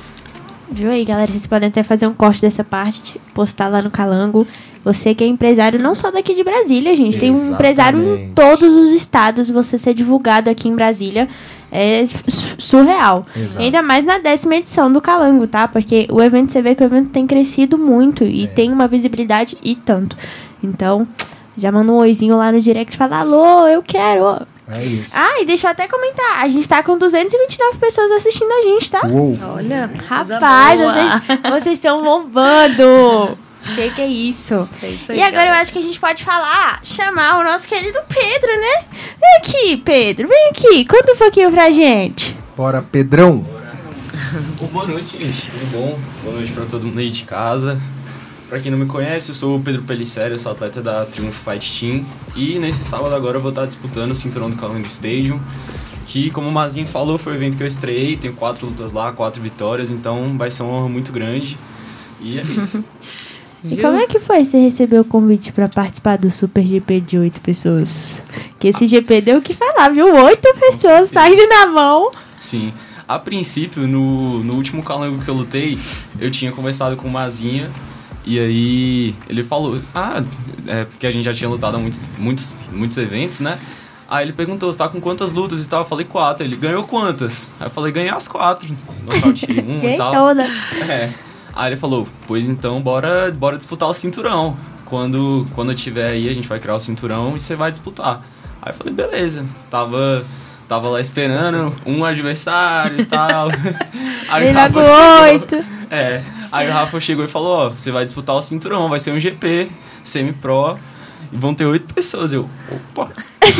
Viu aí, galera? Vocês podem até fazer um corte dessa parte, postar lá no Calango. Você que é empresário não só daqui de Brasília, gente. Tem um Exatamente. empresário em todos os estados. Você ser divulgado aqui em Brasília é su- surreal. Exato. Ainda mais na décima edição do Calango, tá? Porque o evento, você vê que o evento tem crescido muito e tem uma visibilidade e tanto. Então, já manda um oizinho lá no direct e fala, alô, eu quero. É isso. Ah, e deixa eu até comentar. A gente tá com duzentas e vinte e nove pessoas assistindo a gente, tá? Uou. Olha, coisa Rapaz, boa. vocês, vocês estão bombando. Que que é isso? É isso aí, E agora galera. eu acho que a gente pode falar, chamar o nosso querido Pedro, né? Vem aqui, Pedro, vem aqui. Conta um pouquinho pra gente. Bora, Pedrão. Bom, boa noite, gente. Tudo bom? Boa noite pra todo mundo aí de casa. Pra quem não me conhece, eu sou o Pedro Pellicer, eu sou atleta da Triumph Fight Team. E nesse sábado agora eu vou estar disputando o cinturão do Calango Stadium, que, como o Mazinho falou, foi o evento que eu estreiei. Tenho quatro lutas lá, quatro vitórias, então vai ser uma honra muito grande. E é isso. E como é que foi você receber o convite pra participar do Super G P de oito pessoas? Que esse G P deu o que falar, viu? Oito pessoas saindo na mão. Sim. A princípio, no, no último Calango que eu lutei, eu tinha conversado com o Mazinha. E aí ele falou, ah, é porque a gente já tinha lutado em muitos, muitos, muitos eventos, né? Aí ele perguntou, tá com quantas lutas e tal? Eu falei, quatro. Ele, ganhou quantas? Aí eu falei, ganhei as quatro. Nocautei um e Ganhei tal. todas. É. Aí ele falou, pois então bora, bora disputar o cinturão. Quando, quando eu tiver aí, a gente vai criar o cinturão e você vai disputar. Aí eu falei, beleza. Tava, tava lá esperando um adversário e tal. Aí Vem o Rafa logo chegou- oito. É. Aí o Rafa chegou e falou, ó, você vai disputar o cinturão, vai ser um G P, semi-pro, e vão ter oito pessoas. Eu, opa,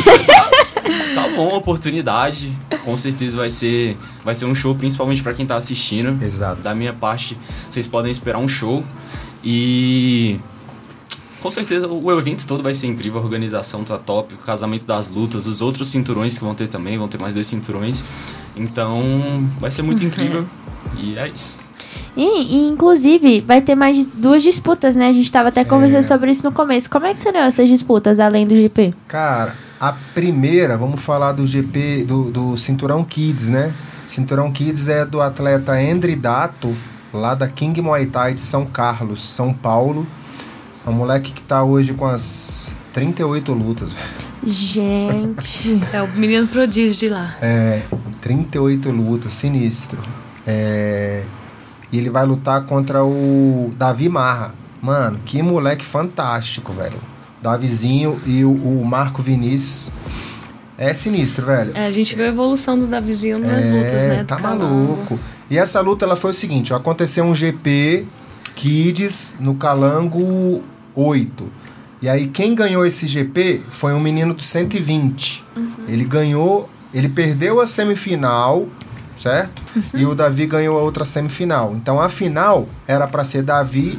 tá bom, oportunidade, com certeza vai ser, vai ser um show, principalmente pra quem tá assistindo. Exato. Da minha parte, vocês podem esperar um show. E Com certeza, o evento todo vai ser incrível, a organização tá top, o casamento das lutas, os outros cinturões que vão ter também, vão ter mais dois cinturões. Então, vai ser muito incrível. E é isso. E, e, inclusive, vai ter mais duas disputas, né? A gente tava até conversando é. sobre isso no começo. Como é que seriam essas disputas, além do G P? Cara, a primeira, vamos falar do G P, do, do Cinturão Kids, né? Cinturão Kids é do atleta Endridato, lá da King Muay Thai de São Carlos, São Paulo. É um moleque que tá hoje com as trinta e oito lutas, velho. Gente... É o menino prodígio de lá. É, trinta e oito lutas, sinistro. É... E ele vai lutar contra o Davi Marra. Mano, que moleque fantástico, velho. Davizinho e o, o Marco Vinícius. É sinistro, velho. É, a gente viu a evolução do Davizinho nas é, lutas, né? Tá maluco. E essa luta, ela foi o seguinte, ó, aconteceu um G P Kids no Calango oito. E aí, quem ganhou esse G P foi um menino do cento e vinte. Uhum. Ele ganhou, ele perdeu a semifinal, certo? Uhum. E o Davi ganhou a outra semifinal. Então, a final era para ser Davi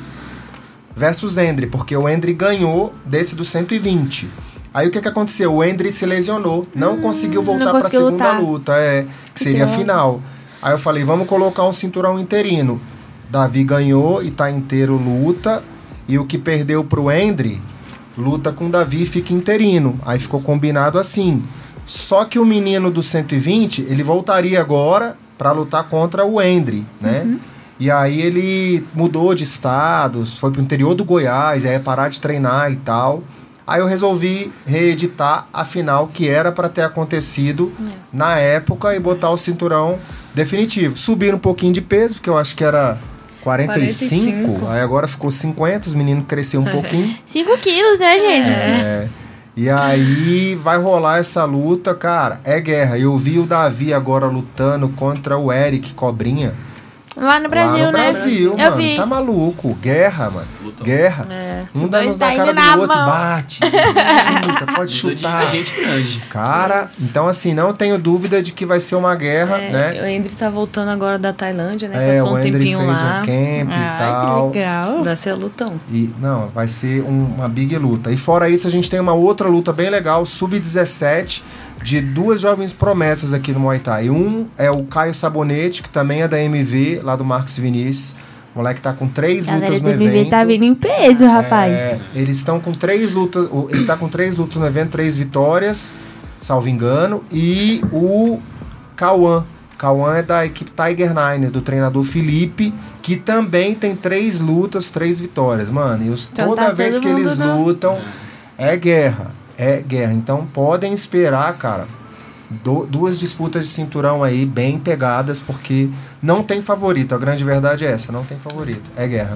versus Endre, porque o Endre ganhou desse do cento e vinte. Aí, o que que aconteceu? O Endre se lesionou, não hum, conseguiu voltar para a segunda lutar. luta, é, que seria a final. Aí eu falei, vamos colocar um cinturão interino. Davi ganhou e tá inteiro luta, e o que perdeu pro Endre luta com o Davi e fica interino. Aí ficou combinado assim. Só que o menino do cento e vinte, ele voltaria agora para lutar contra o Endre, né? Uhum. E aí ele mudou de estados, foi pro interior do Goiás, aí ia parar de treinar e tal. Aí eu resolvi reeditar a final que era para ter acontecido é. na época e botar o cinturão definitivo. Subir um pouquinho de peso, porque eu acho que era quarenta e cinco, quarenta e cinco. Aí agora ficou cinquenta, os meninos cresceram um pouquinho. cinco quilos, né, gente? É. E aí vai rolar essa luta, cara, é guerra. Eu vi o Davi agora lutando contra o Eric Cobrinha. Lá no Brasil, Lá no né? Brasil, eu mano. Vi. Tá maluco. Guerra, mano. Luta. Guerra. É. Um dá na cara do outro, mão. bate. Chuta, pode chutar. De gente grande. Cara, Isso. então assim, não tenho dúvida de que vai ser uma guerra, é, né? O Endre tá voltando agora da Tailândia, né? É, Passou o um Endre tempinho fez lá. um camp ah, e tal. Que legal. Vai ser lutão. E, não, vai ser um, uma big luta. E fora isso, a gente tem uma outra luta bem legal, sub dezessete, de duas jovens promessas aqui no Muay Thai. Um é o Caio Sabonete, que também é da M V, lá do Marcos Vinícius. O moleque tá com três Galera lutas no do evento. M V tá vindo em peso, rapaz. É, eles estão com três lutas. Ele tá com três lutas no evento, três vitórias, salvo engano. E o Cauã. Cauã é da equipe Tiger Nine, do treinador Felipe, que também tem três lutas, três vitórias. Mano, e os, então toda tá vez que eles não... lutam, é guerra. É guerra. Então podem esperar, cara, do, duas disputas de cinturão aí bem pegadas, porque não tem favorito. A grande verdade é essa, não tem favorito. É guerra.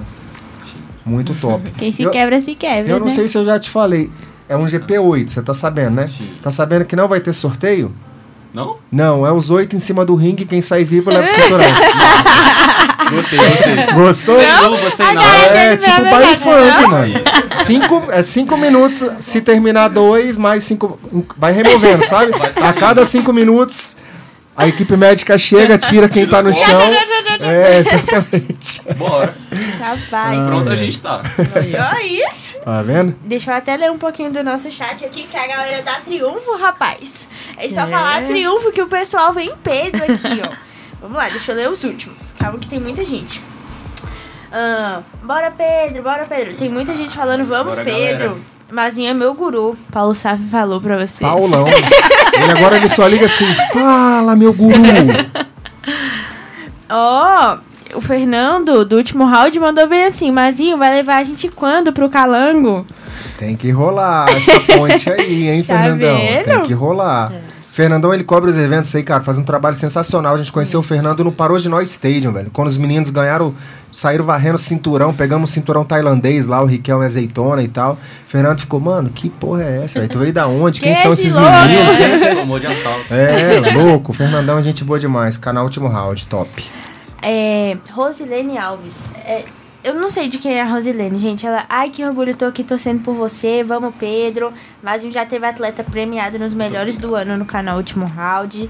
Muito top. Quem se eu, quebra, se quebra. Eu não né? sei se eu já te falei. É um G P oito, você tá sabendo, né? Sim. Tá sabendo que não vai ter sorteio? Não? Não, é os oito em cima do ringue, quem sair vivo leva o cinturão. Gostei, gostei. Gostou? Sem luva, sem nada. É, tipo baile funk, mano. Cinco, é cinco minutos, se terminar dois, mais cinco... Vai removendo, sabe? A cada cinco minutos, a equipe médica chega, tira quem tá no chão. É, exatamente. Bora. Rapaz. Pronto, a gente tá. Aí. Tá vendo? Deixa eu até ler um pouquinho do nosso chat aqui, que a galera dá triunfo, rapaz. É só É. falar triunfo que o pessoal vem em peso aqui, ó. Vamos lá, deixa eu ler os últimos. Calma que tem muita gente. Ah, bora, Pedro, bora, Pedro. Tem muita gente falando, vamos, Bora, Pedro. galera. Mazinho é meu guru. Paulo Saf falou pra você. Paulão. Ele agora ele só liga assim, fala, meu guru. Ó, oh, o Fernando, do último round, mandou bem assim, Mazinho, vai levar a gente quando pro Calango? Tem que rolar essa ponte aí, hein, Tá Fernandão? vendo? Tem que rolar. É. Fernandão, ele cobre os eventos aí, cara, faz um trabalho sensacional. A gente conheceu o Fernando no Parou de Nós Stadium, velho. Quando os meninos ganharam, saíram varrendo o cinturão, pegamos o cinturão tailandês lá, o Riquelme Azeitona e tal. Fernando ficou, mano, que porra é essa, velho? Tu veio da onde? Quem Que são esse esses louco? meninos? Amor de assalto. É, louco. Fernandão é gente boa demais. Canal Último Round, top. É, Rosilene Alves. É, eu não sei de quem é a Rosilene, gente. Ela, ai, que orgulho, tô aqui torcendo por você. Vamos, Pedro. Mas já teve atleta premiado nos melhores do ano no canal Último Round.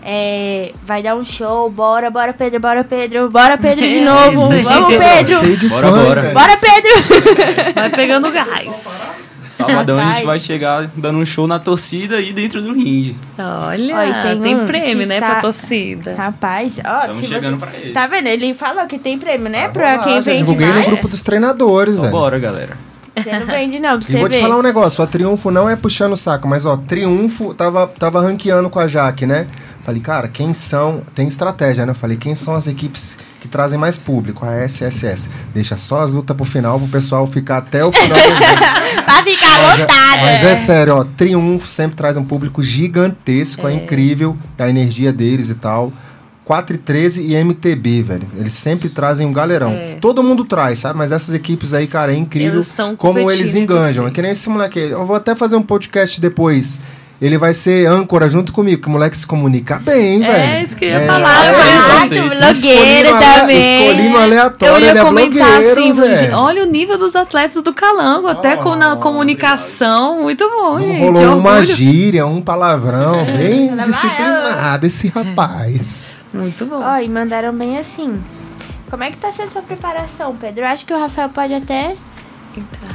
É, vai dar um show, bora, bora Pedro, bora Pedro, bora Pedro de É, novo, isso aí. vamos Pedro, Cheio de Bora, fã, bora. velho. bora Pedro. Vai pegando gás. Sabadão a gente Rapaz. vai chegar dando um show na torcida e dentro do ringue. Olha, Ó, e tem tem, um prêmio, que né, está- pra torcida. Rapaz, ó, Estamos se chegando você... pra eles. Tá vendo? Ele falou que tem prêmio, né? Vai pra rolar, quem já vende divulguei mais. no grupo dos treinadores, Só velho. bora, galera. Você não vende não, pra E você vou te ver. falar um negócio, a Triunfo não é puxando o saco, mas ó, Triunfo tava, tava ranqueando com a Jaque, né? Falei, cara, quem são... Tem estratégia, né? Eu falei, quem são as equipes que trazem mais público? A S S S. Deixa só as lutas pro final, pro pessoal ficar até o final do evento. Pra ficar Mas é, lotada. mas é sério, ó, Triunfo sempre traz um público gigantesco, é, incrível a energia deles e tal. quatro e treze e M T B, velho. Eles sempre trazem um galerão. É. Todo mundo traz, sabe? Mas essas equipes aí, cara, é incrível Eles estão como competindo eles entre enganjam. É vocês. que nem esse moleque. Eu vou até fazer um podcast depois. Ele vai ser âncora junto comigo, que o moleque se comunica bem, É, velho. isso que eu ia falar, é, eu falei, Ah, Aceito. do blogueiro Escolhi no ale- também. Escolhi no aleatório, Eu ia ele é comentar blogueiro, assim, falei, gente, velho. olha o nível dos atletas do Calango, até com, na comunicação, muito bom, Não gente. rolou uma orgulho. gíria, um palavrão, bem Ela vai, disciplinado esse rapaz. Muito bom. Ó, e mandaram bem assim. Como é que tá sendo sua preparação, Pedro? Eu acho que o Rafael pode até... Entrar.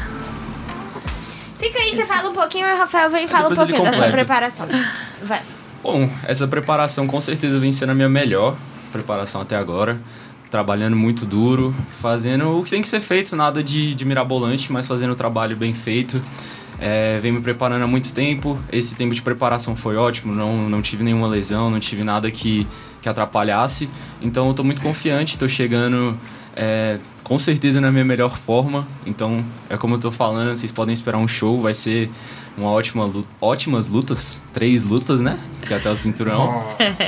Fica aí, você fala um pouquinho e o Rafael vem e fala um Depois ele pouquinho da sua completa. preparação. Vai. Bom, essa preparação com certeza vem sendo a minha melhor preparação até agora. Trabalhando muito duro, fazendo o que tem que ser feito, nada de, de mirabolante, mas fazendo o trabalho bem feito. É, venho me preparando há muito tempo. Esse tempo de preparação foi ótimo, não, não tive nenhuma lesão, não tive nada que, que atrapalhasse. Então eu tô muito confiante, tô chegando é, com certeza na minha melhor forma. Então é como eu tô falando, vocês podem esperar um show, vai ser uma ótima luta, ótimas lutas, três lutas, né? Que é até o cinturão.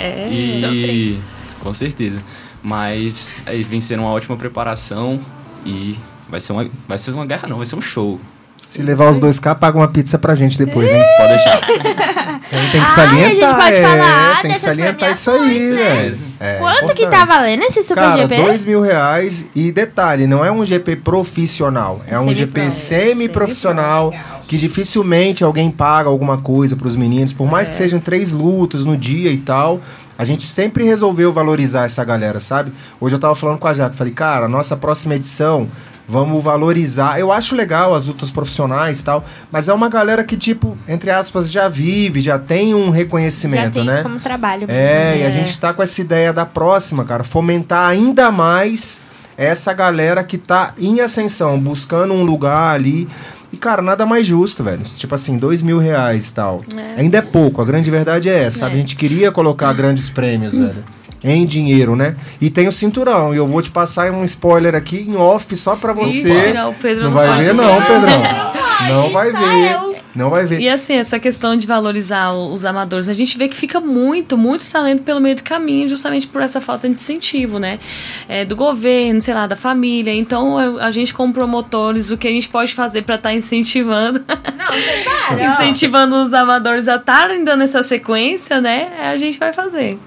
E com certeza. Mas aí vem sendo uma ótima preparação e vai ser uma, vai ser uma guerra não, vai ser um show. Se levar os dois cá, paga uma pizza pra gente depois, hein? Pode deixar. Tem, tem que Ah, salientar, a gente pode é, falar tem que dessas salientar isso aí, premiações, né? velho. É, Quanto que importante. tá valendo esse Super Cara, G P? dois mil reais e detalhe, não é um G P profissional, é um G P Semi-pro. semi-profissional que dificilmente alguém paga alguma coisa pros meninos, por mais que sejam três lutas no dia e tal. A gente sempre resolveu valorizar essa galera, sabe? Hoje eu tava falando com a Jaque, falei, cara, a nossa próxima edição, vamos valorizar. Eu acho legal as lutas profissionais e tal, mas é uma galera que, tipo, entre aspas, já vive, já tem um Já reconhecimento, tem né? isso como trabalho. É, e a É. gente tá com essa ideia da próxima, cara, fomentar ainda mais essa galera que tá em ascensão, buscando um lugar ali. E, cara, nada mais justo, velho. Tipo assim, dois mil reais e tal. É. Ainda é pouco, a grande verdade é essa, sabe? É. A gente queria colocar grandes prêmios, velho. Em dinheiro, né? E tem o cinturão. E eu vou te passar um spoiler aqui em off só pra você. Ixi, não, o Pedro não não vai pode ver, ver. não, Pedrão. Não vai só ver. eu. Não vai ver. E assim, essa questão de valorizar o- os amadores, a gente vê que fica muito, muito talento pelo meio do caminho, justamente por essa falta de incentivo, né? É, do governo, sei lá, da família. Então, eu- a gente como promotores, o que a gente pode fazer para estar incentivando, Não, você para. incentivando os amadores a estarem dando essa sequência, né? A gente vai fazer.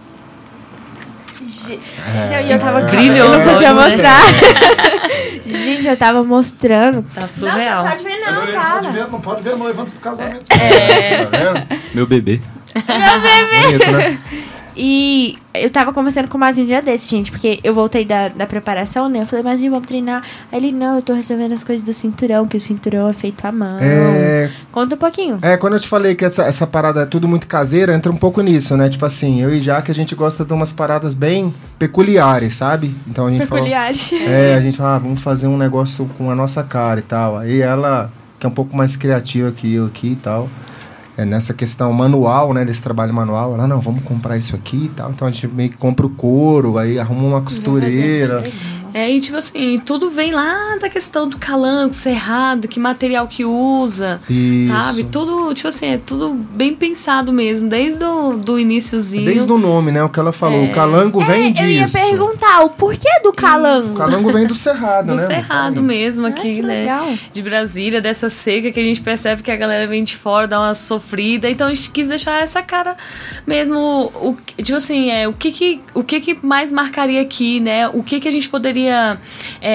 Não, e eu tava Brilho eu não aos podia olhos, né? mostrar. Gente, eu tava mostrando. Tá surreal. Não, você pode ver não, Não pode cara. ver, não pode ver noiva antes do casamento. Tá vendo? Meu bebê. Bonito, né? E eu tava conversando com o Mazinho um dia desse, gente, porque eu voltei da, da preparação, né? Eu falei, Mazinho, vamos treinar. Aí ele, não, eu tô resolvendo as coisas do cinturão, que o cinturão é feito à mão. É, Conta um pouquinho. É, quando eu te falei que essa, essa parada é tudo muito caseira, entra um pouco nisso, né? Tipo assim, eu e Jaque, a gente gosta de umas paradas bem peculiares, sabe? Então a gente Peculiares. falou... É, a gente fala, ah, vamos fazer um negócio com a nossa cara e tal. Aí ela, que é um pouco mais criativa que eu aqui e tal, é nessa questão manual, né? Desse trabalho manual, ela, não, vamos comprar isso aqui e tal. Então a gente meio que compra o couro, aí arruma uma costureira... É, e tipo assim, tudo vem lá da questão do calango, cerrado, que material que usa, Isso. sabe? Tudo, tipo assim, é tudo bem pensado mesmo, desde o do iniciozinho. Desde o nome, né? O que ela falou, É. o calango vem É, disso. eu ia perguntar o porquê do calango. O calango vem do cerrado, do né? cerrado mesmo Ai, aqui, que né? legal. De Brasília, dessa seca que a gente percebe que a galera vem de fora, dá uma sofrida. Então a gente quis deixar essa cara mesmo, o, tipo assim, é, o, que que, o que que mais marcaria aqui, né? O que que a gente poderia é,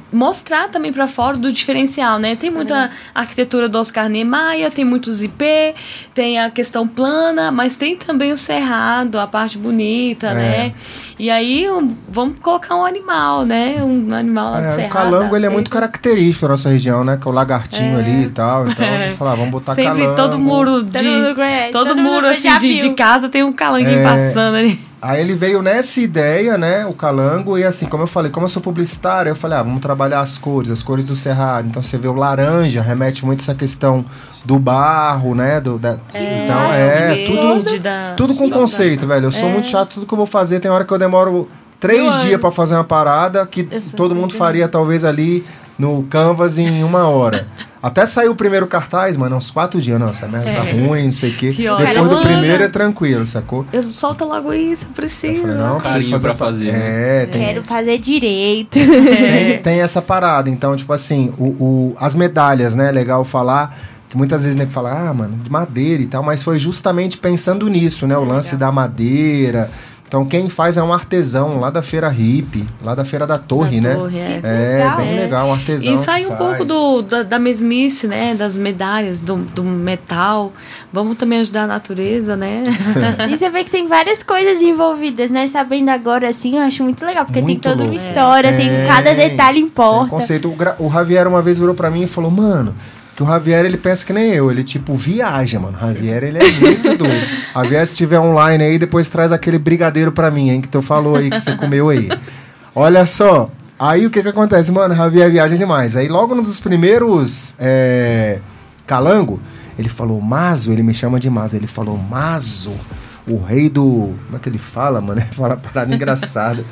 mostrar também para fora do diferencial, né? Tem muita arquitetura do Oscar Niemeyer, tem muito zipê, tem a questão plana, mas tem também o cerrado, a parte bonita, é. né? E aí um, vamos colocar um animal, né? Um animal lá do é, cerrado. O calango, ele é sempre. muito característico da nossa região, né? Que é o lagartinho é. ali e tal. Então é. a gente fala, vamos botar sempre calango. todo muro de... Todo mundo conhece. Todo, todo muro mundo assim de, de casa tem um calanguinho É. passando ali. Aí ele veio nessa ideia, né, o calango, e assim, como eu falei, como eu sou publicitário, eu falei, ah, vamos trabalhar as cores, as cores do cerrado. Então você vê o laranja, remete muito essa questão do barro, né, do, da, É, então é, verde, tudo, da... tudo com conceito, velho. Eu sou É. muito chato, tudo que eu vou fazer, tem hora que eu demoro três dias pra fazer uma parada, que todo mundo faria talvez ali no Canvas em uma hora. Até saiu o primeiro cartaz, mano, uns quatro dias. Não, essa merda tá É. ruim, não sei o quê. Pior. Depois do Caramba. primeiro é tranquilo, sacou? Eu solto logo isso, eu Eu preciso. falei, não, preciso Carinho fazer pra pa- fazer, É, tem, Quero fazer direito. tem, tem essa parada. Então, tipo assim, o, o, as medalhas, né? Legal falar. Que muitas vezes, né, que fala, ah, mano, de madeira e tal, mas foi justamente pensando nisso, né? O lance da madeira. Então, quem faz é um artesão lá da Feira Hippie, lá da Feira da Torre, Da né? Torre, é. É, Legal. bem É. legal, um artesão. E sai que um faz. pouco do, da, da mesmice, né? Das medalhas, do, do metal. Vamos também ajudar a natureza, né? E você vê que tem várias coisas envolvidas, né? Sabendo agora, assim, eu acho muito legal. Porque Muito tem toda louco. uma história, tem É, cada detalhe tem importa. conceito. O, Gra- o Javier uma vez virou pra mim e falou, mano, que o Javier, ele pensa que nem eu, ele tipo viaja, mano. O Javier, ele é muito doido. Javier, se tiver online aí, depois traz aquele brigadeiro pra mim, hein, que tu falou aí, que você comeu aí. Olha só, aí o que que acontece, mano, o Javier viaja demais. Aí logo num dos primeiros é, calango, ele falou, Mazo, ele me chama de Mazo, ele falou, Mazo, o rei do... Como é que ele fala, mano? Ele fala uma parada engraçada.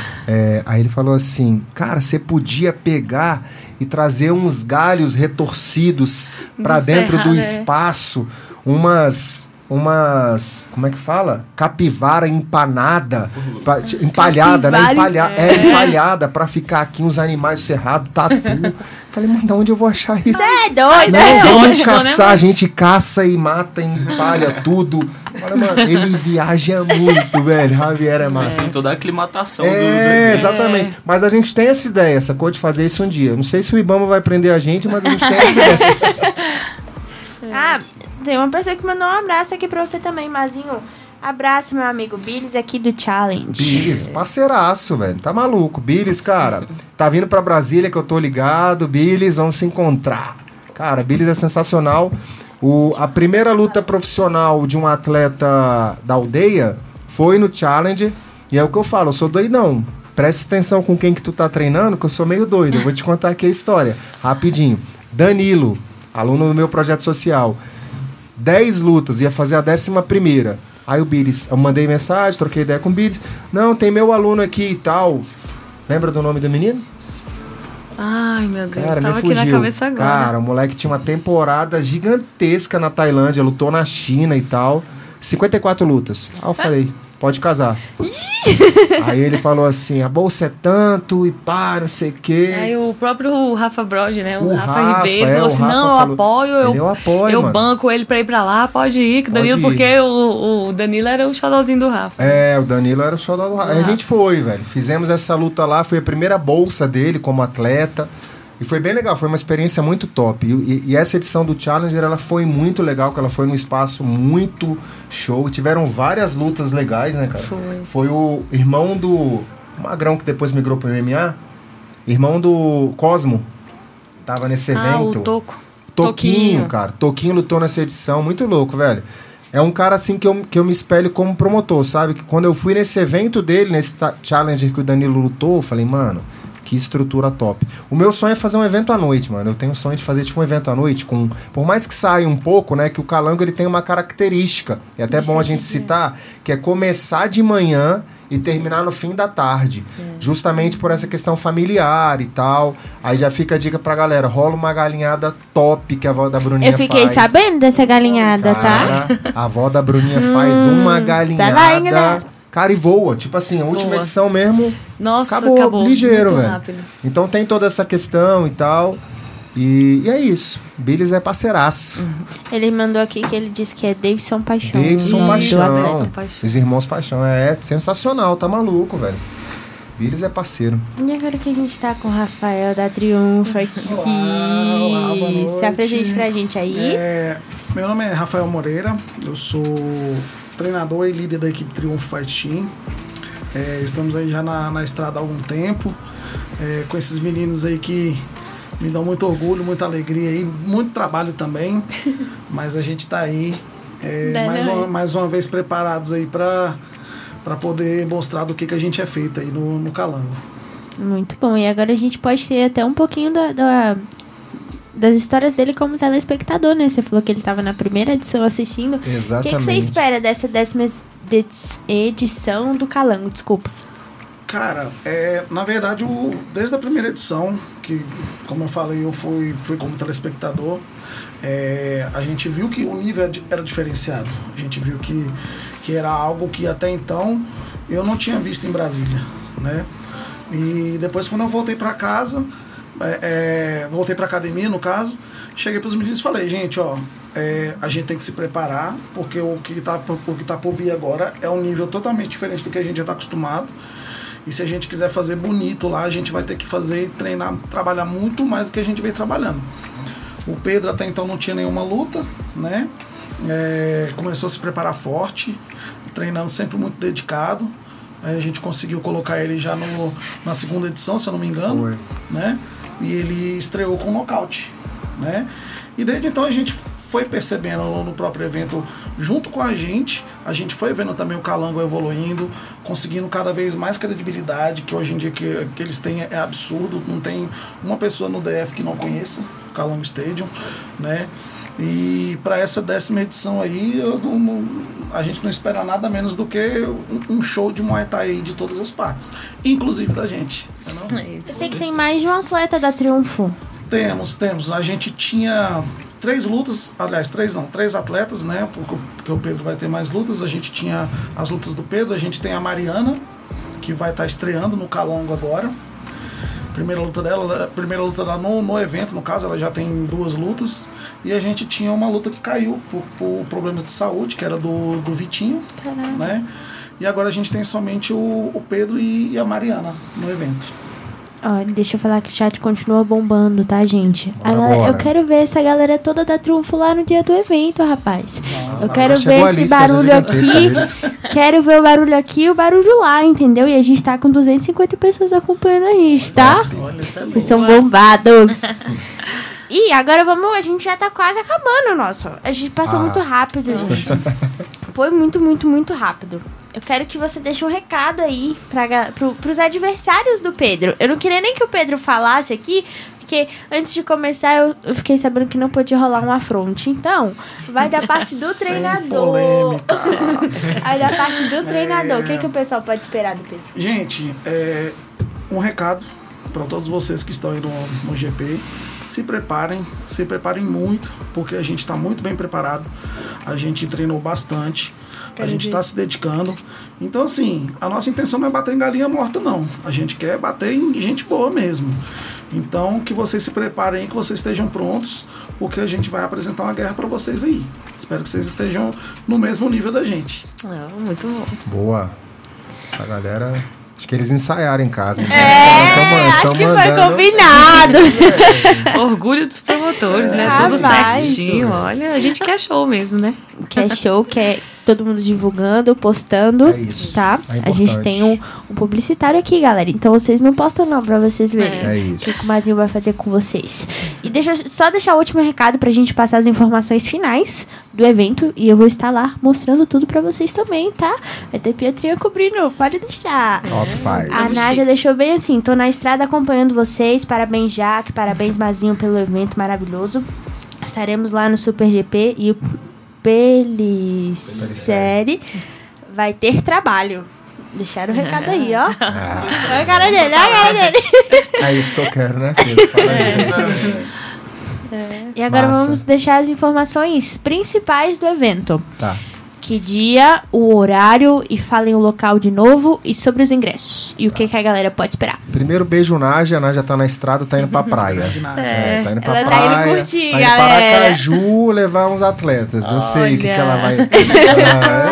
É, aí ele falou assim, cara, você podia pegar e trazer uns galhos retorcidos pra Do dentro do cerrado, é. espaço, umas... umas, como é que fala? Capivara empanada, pra- t- empalhada, né? Capivara, Empalha, é. empalhada pra ficar aqui uns animais cerrados, tatu. Falei, mas de onde eu vou achar isso? Você é doido, Não, né? vamos ótimo, caçar, né? a gente caça e mata, empalha tudo. Olha, mano, ele viaja muito, velho. Javier é massa. Assim, toda a aclimatação do, do É, evento. exatamente. Mas a gente tem essa ideia, essa coisa de fazer isso um dia. Não sei se o Ibama vai prender a gente, mas a gente tem essa ideia. Ah, tem uma pessoa que mandou um abraço aqui pra você também, Mazinho. Abraço, meu amigo Billis, aqui do Challenge. Billis, parceiraço, velho. Tá maluco. Billis, cara, tá vindo pra Brasília que eu tô ligado. Billis, vamos se encontrar. Cara, Billis é sensacional. O, a primeira luta profissional de um atleta da aldeia foi no Challenge. E é o que eu falo, eu sou doidão. Presta atenção com quem que tu tá treinando, que eu sou meio doido. Eu vou te contar aqui a história, rapidinho. Danilo, aluno do meu projeto social. Dez lutas, ia fazer a décima primeira. Aí o Billis, eu mandei mensagem, troquei ideia com o Billis. Não, tem meu aluno aqui e tal. Lembra do nome do menino? Ai, meu Deus, Cara, tava me aqui fugiu. na cabeça agora. Cara, o moleque tinha uma temporada gigantesca na Tailândia, lutou na China e tal. cinquenta e quatro lutas. Aí eu falei, pode casar. Aí ele falou assim, a bolsa é tanto e pá, não sei o quê. Aí o próprio Rafa Brod, né? O, O Rafa, Rafa, Ribeiro é, falou o assim: Rafa não, eu falou- apoio, eu, Ele, eu apoio, eu mano. banco ele pra ir pra lá, pode ir. Que o Danilo, Pode ir. porque o, o Danilo era o xodózinho do Rafa. É, o Danilo era o show do Rafa. Aí a gente foi, velho. Fizemos essa luta lá, foi a primeira bolsa dele como atleta. E foi bem legal, foi uma experiência muito top. E, e- e essa edição do Challenger, ela foi muito legal, porque ela foi num espaço muito show. Tiveram várias lutas legais, né, cara? Foi. Foi o irmão do Magrão, que depois migrou pro M M A. Irmão do Cosmo. Tava nesse evento. Ah, o Toco. Toquinho, Toquinho. cara. Toquinho lutou nessa edição, muito louco, velho. É um cara assim que eu, que eu me espelho como promotor, sabe? Que quando eu fui nesse evento dele, nesse ta- Challenger que o Danilo lutou, eu falei, mano, que estrutura top. O meu sonho é fazer um evento à noite, mano. Eu tenho um sonho de fazer tipo um evento à noite com, por mais que saia um pouco, né, que o calango ele tem uma característica. É até bom a gente citar que é começar de manhã e terminar no fim da tarde, justamente por essa questão familiar e tal. Aí já fica a dica pra galera, rola uma galinhada top que a avó da Bruninha Eu fiquei faz. sabendo dessa galinhada, tá? Cara, a avó da Bruninha faz uma galinhada. tá lá, hein, galera? Cara, e voa. Tipo assim, a última Boa. edição mesmo. Nossa, acabou, acabou. ligeiro, muito velho. rápido. Então tem toda essa questão e tal. E, e é isso. Billis é parceiraço. Ele mandou aqui que ele disse que é Davidson Paixão. Davidson o nome do Paixão. atleta. Davidson Paixão. Os irmãos Paixão. É sensacional, tá maluco, velho. Billis é parceiro. E agora que a gente tá com o Rafael da Triunfo aqui. Olá, olá, boa noite. Se apresente pra gente aí. É, meu nome é Rafael Moreira, eu sou treinador e líder da equipe Triunfo Fight Team. É, estamos aí já na, na estrada há algum tempo, é, com esses meninos aí que me dão muito orgulho, muita alegria aí, muito trabalho também, mas a gente tá aí é, mais, uma, mais uma vez preparados aí pra, pra poder mostrar do que, que a gente é feito aí no, no Calango. Muito bom. E agora a gente pode ter até um pouquinho da, da, das histórias dele como telespectador, né? Você falou que ele estava na primeira edição assistindo. Exatamente. O que, que você espera dessa décima edição do Calango? Desculpa. Cara, é, na verdade, o, desde a primeira edição, que, como eu falei, eu fui, fui como telespectador, é, a gente viu que o nível era diferenciado. A gente viu que, que era algo que até então eu não tinha visto em Brasília, né? E depois, quando eu voltei para casa, é, é, voltei para academia, no caso, cheguei para os meninos e falei, gente, ó, é, a gente tem que se preparar, porque o que está o que tá por vir agora é um nível totalmente diferente do que a gente já está acostumado. E se a gente quiser fazer bonito lá, a gente vai ter que fazer, treinar, trabalhar muito mais do que a gente vem trabalhando. O Pedro até então não tinha nenhuma luta, né? É, começou a se preparar forte, treinando sempre muito dedicado. Aí a gente conseguiu colocar ele já no, na segunda edição, se eu não me engano. Foi. Né? E ele estreou com nocaute, né? E desde então a gente foi percebendo no próprio evento, junto com a gente, a gente foi vendo também o Calango evoluindo, conseguindo cada vez mais credibilidade, que hoje em dia que, que eles têm é absurdo, não tem uma pessoa no D F que não conheça o Calango Stadium, né? E para essa décima edição aí, eu não, não, a gente não espera nada menos do que um, um show de Muay Thai de todas as partes, inclusive da gente. Não? Eu sei que tem mais de um atleta da Triunfo. Temos, temos. A gente tinha três lutas, aliás, três não, três atletas, né? Porque, porque o Pedro vai ter mais lutas. A gente tinha as lutas do Pedro, a gente tem a Mariana, que vai estar estreando no Calango agora. Primeira luta dela, primeira luta dela no, no evento, no caso, ela já tem duas lutas. E a gente tinha uma luta que caiu por, por problemas de saúde, que era do, do Vitinho, Caramba. né? E agora a gente tem somente o, o Pedro e, e a Mariana no evento. Olha, deixa eu falar que o chat continua bombando, tá, gente? Bora, A galera- bora. eu quero ver essa galera toda da Triunfo lá no dia do evento, rapaz. Nossa, eu quero chegou a ver esse lista barulho gigantesca aqui. deles. Quero ver o barulho aqui e o barulho lá, entendeu? E a gente tá com duzentas e cinquenta pessoas acompanhando a gente, tá? Olha, isso é Vocês louco. são bombados. E agora vamos, a gente já tá quase acabando o nosso. A gente passou Ah. muito rápido, gente. Foi muito, muito, muito rápido. Eu quero que você deixe um recado aí pra, ga- pro, pros adversários do Pedro. Eu não queria nem que o Pedro falasse aqui, porque antes de começar eu, eu fiquei sabendo que não podia rolar um afronte. Então, vai da parte do Sem treinador. polêmica. Vai da parte do treinador. O que, que o pessoal pode esperar do Pedro? Gente, é, um recado para todos vocês que estão aí no, no G P. Se preparem, se preparem muito, porque a gente está muito bem preparado. A gente treinou bastante, a gente está se dedicando. Então, assim, a nossa intenção não é bater em galinha morta, não. A gente quer bater em gente boa mesmo. Então, que vocês se preparem, que vocês estejam prontos, porque a gente vai apresentar uma guerra para vocês aí. Espero que vocês estejam no mesmo nível da gente. Não, muito bom. Boa. Essa galera... Acho que eles ensaiaram em casa. Então, É, tamo- acho estão que foi mandando- combinado. Orgulho dos promotores, né? Ah, Tudo vai. certinho. Olha, a gente quer show mesmo, né? Quer show, quer todo mundo divulgando, postando, É isso. tá? É a gente importante. tem um, um publicitário aqui, galera. Então vocês não postam não, pra vocês verem. É O isso. que o Mazinho vai fazer com vocês. E deixa eu só deixar o último recado pra gente passar as informações finais do evento. E eu vou estar lá mostrando tudo pra vocês também, tá? Vai ter Pietrinha cobrindo, pode deixar. Top five. A Nádia deixou bem assim, tô na estrada acompanhando vocês. Parabéns, Jaque, parabéns, Mazinho, pelo evento maravilhoso. Estaremos lá no Super G P e o Pelicere vai ter trabalho. Deixaram o recado aí, ó. Ah, Olha a cara dele, olha a cara dele. é isso que eu quero, né? Pedro? Fala aí. E agora Massa. vamos deixar as informações principais do evento. Tá. Que dia, o horário e falem o local de novo e sobre os ingressos. E o que, que a galera pode esperar. Primeiro beijo, Nádia. A Nádia tá na estrada, tá indo pra praia. É, tá indo pra Ela tá praia. indo curtir, tá indo galera. para Aracaju levar uns atletas. Eu sei o que, que ela vai. Ah, ela é Ai,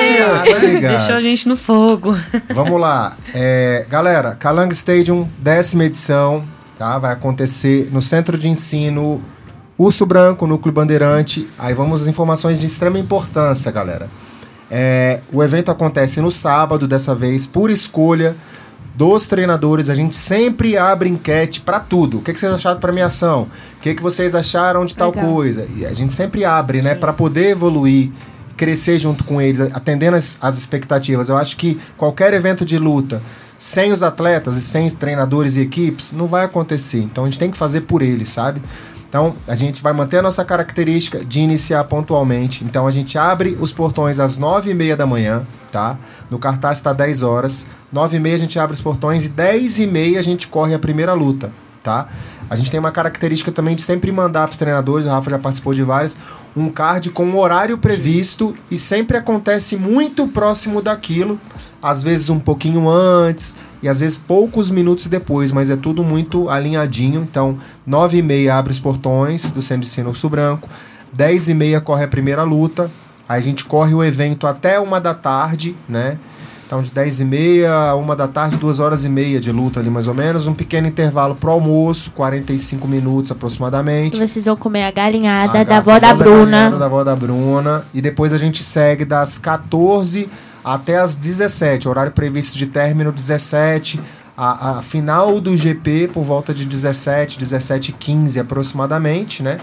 Tá ligado. Deixou a gente no fogo. Vamos lá. É, galera, Calango Stadium, décima edição, tá? Vai acontecer no Centro de Ensino Urso Branco, Núcleo Bandeirante. Aí vamos às informações de extrema importância, galera. É, o evento acontece no sábado, dessa vez, por escolha dos treinadores. A gente sempre abre enquete para tudo. O que, que vocês acharam da premiação? O que, que vocês acharam de tal Legal. coisa? E a gente sempre abre, né? Para poder evoluir, crescer junto com eles, atendendo as, as expectativas. Eu acho que qualquer evento de luta, sem os atletas e sem os treinadores e equipes, não vai acontecer. Então a gente tem que fazer por eles, sabe? Então, a gente vai manter a nossa característica de iniciar pontualmente. Então, a gente abre os portões às nove e meia da manhã, tá? No cartaz está dez horas. nove e meia a gente abre os portões e dez e meia a gente corre a primeira luta, tá? A gente tem uma característica também de sempre mandar para os treinadores, o Rafa já participou de várias, um card com um horário previsto e sempre acontece muito próximo daquilo, às vezes um pouquinho antes e às vezes poucos minutos depois, mas é tudo muito alinhadinho. Então, nove e meia abre os portões do Centro de Ensino Urso Branco, dez e meia corre a primeira luta, aí a gente corre o evento até uma da tarde, né? Então, de dez e meia a uma da tarde, duas horas e meia de luta ali, mais ou menos. Um pequeno intervalo pro almoço, quarenta e cinco minutos aproximadamente. Vocês vão comer a galinhada A da avó da famosa Bruna. galinhada da avó da Bruna. E depois a gente segue das quatorze até as dezessete. Horário previsto de término dezessete. A, a final do G P por volta de dezessete, dezessete e quinze aproximadamente, né?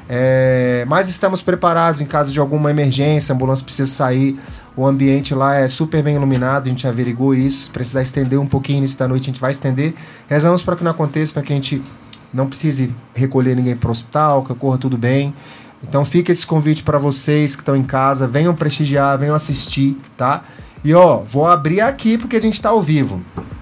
É, mas estamos preparados em caso de alguma emergência, a ambulância precisa sair, o ambiente lá é super bem iluminado, a gente averigou isso. Se precisar estender um pouquinho início da noite, a gente vai estender. Rezamos para que não aconteça, para que a gente não precise recolher ninguém para o hospital, que ocorra tudo bem. Então fica esse convite para vocês que estão em casa, venham prestigiar, venham assistir, tá? E ó, vou abrir aqui porque a gente está ao vivo.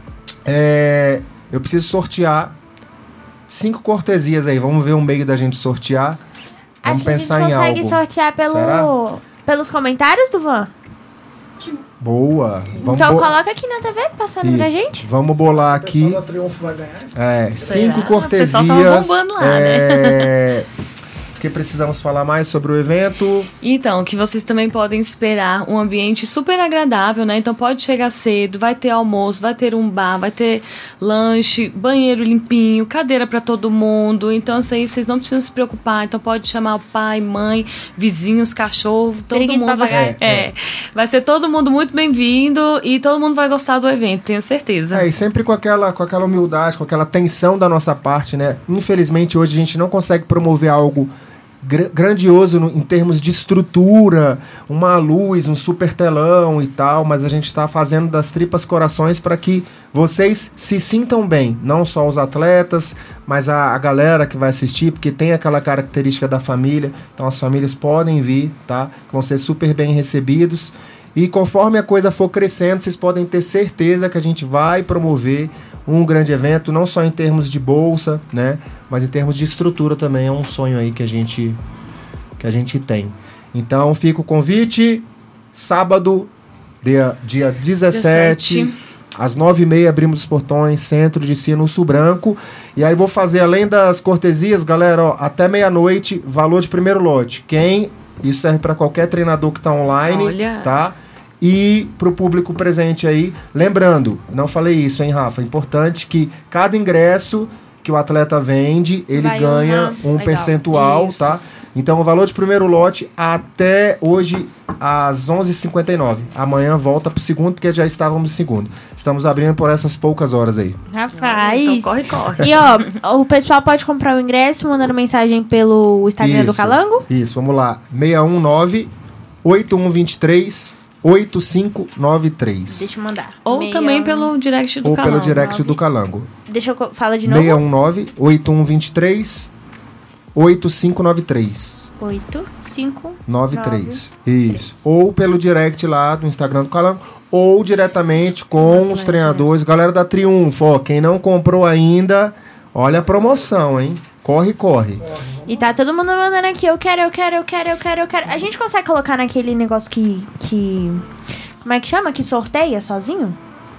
É, eu preciso sortear cinco cortesias aí, vamos ver um meio da gente sortear. Vamos Acho que pensar a em gente algo. consegue sortear pelo, Será? pelos comentários do Van. Boa. Vamos Então bo- coloca aqui na T V, passando pra Isso. gente. Vamos bolar O pessoal aqui. da Triunfo vai ganhar isso? É, cinco O cortesias. pessoal tava bombando lá, é... O que precisamos falar mais sobre o evento? Então, que vocês também podem esperar um ambiente super agradável, né? Então pode chegar cedo, vai ter almoço, vai ter um bar, vai ter lanche, banheiro limpinho, cadeira para todo mundo. Então, isso aí vocês não precisam se preocupar. Então pode chamar o pai, mãe, vizinhos, cachorro, todo Periquito, mundo vai papagaio. ser, é, vai ser todo mundo muito bem-vindo e todo mundo vai gostar do evento, tenho certeza. É, e sempre com aquela, com aquela humildade, com aquela tensão da nossa parte, né? Infelizmente, hoje a gente não consegue promover algo gr- grandioso no, em termos de estrutura, uma luz, um super telão e tal, mas a gente está fazendo das tripas corações para que vocês se sintam bem, não só os atletas, mas a, a galera que vai assistir, porque tem aquela característica da família, então as famílias podem vir, tá? Vão ser super bem recebidos. E conforme a coisa for crescendo, vocês podem ter certeza que a gente vai promover um grande evento, não só em termos de bolsa, né, mas em termos de estrutura também. É um sonho aí que a gente, que a gente tem. Então fica o convite, sábado, dia, dia dezessete, dezessete. às nove e meia abrimos os portões, Centro de Ensino Urso Branco. E aí vou fazer, além das cortesias, galera, ó, até meia-noite, valor de primeiro lote. Quem... Isso serve para qualquer treinador que está online, Olha. tá? E para o público presente aí. Lembrando, não falei isso, hein, Rafa? É importante que cada ingresso que o atleta vende, ele Vai ganha honrar. um Legal. percentual, Isso. tá? Então, o valor de primeiro lote até hoje às onze e cinquenta e nove. Amanhã volta pro segundo, porque já estávamos no segundo. Estamos abrindo por essas poucas horas aí. Rapaz. Então corre, corre. E ó, o pessoal pode comprar o ingresso mandando mensagem pelo Instagram do Isso, Calango. Isso, vamos lá. seis um nove, oito um dois três, oito cinco nove três. Deixa eu mandar. Ou Meia também um- pelo direct do Ou canal. pelo direct nove. do Calango. Deixa eu co- falar de novo. seis um nove, oito um dois três, oito cinco nove três. oito, cinco, nove nove, três. Isso. Ou pelo direct lá do Instagram do Calango, ou diretamente com os treinadores. Galera da Triunfo, ó, quem não comprou ainda, olha a promoção, hein? Corre, corre. E tá todo mundo mandando aqui, eu quero, eu quero, eu quero, eu quero, eu quero. A gente consegue colocar naquele negócio que... que... Como é que chama? Que sorteia sozinho?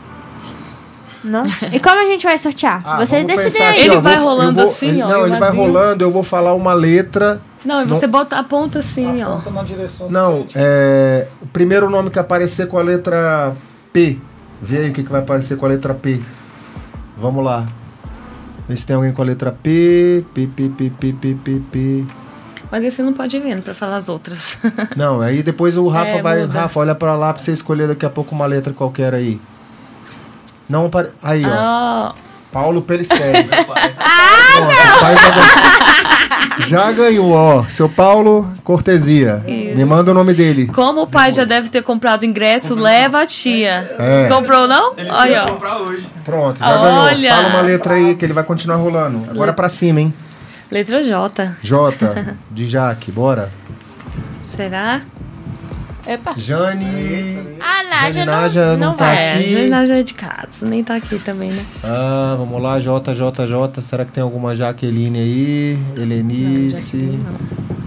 Não? E como a gente vai sortear? Ah, Vocês vamos decidem pensar aí. aqui, Ele ó, vai vou- rolando eu vou- assim, ele- ó, Não, ele vai vazio. rolando, eu vou falar uma letra Não, e você bota a ponta assim, ó. Aponta na direção Não, seguinte. é. O primeiro nome que aparecer com a letra P. Vê aí o que, que vai aparecer com a letra P. Vamos lá. Vê se tem alguém com a letra P. P, P, P, P, P, P, P. Mas aí você não pode ir vendo pra falar as outras. Não, aí depois o Rafa É, vai. muda. Rafa, olha pra lá pra você escolher daqui a pouco uma letra qualquer aí. Não apare... Aí, ó. Ah, Paulo Peliceri. ah, Pronto, não! Pai já, ganhou. Já ganhou, ó. Seu Paulo, cortesia. Isso. Me manda o nome dele. como o pai já deve ter comprado o ingresso, leva a tia. É. Comprou, não? Ele Olha, quer ó. comprar hoje. Pronto, já Olha. ganhou. Fala uma letra aí que ele vai continuar rolando. Agora pra cima, hein? Letra J. J, de Jaque, bora. Será? Epa. Jane. A Nádia Jane não, Nádia não não tá vai. É, aqui. já, já é de casa, nem tá aqui também, né? Ah, vamos lá, J, J, J. Será que tem alguma Jaqueline aí? Não, Helenice. Jaqueline não.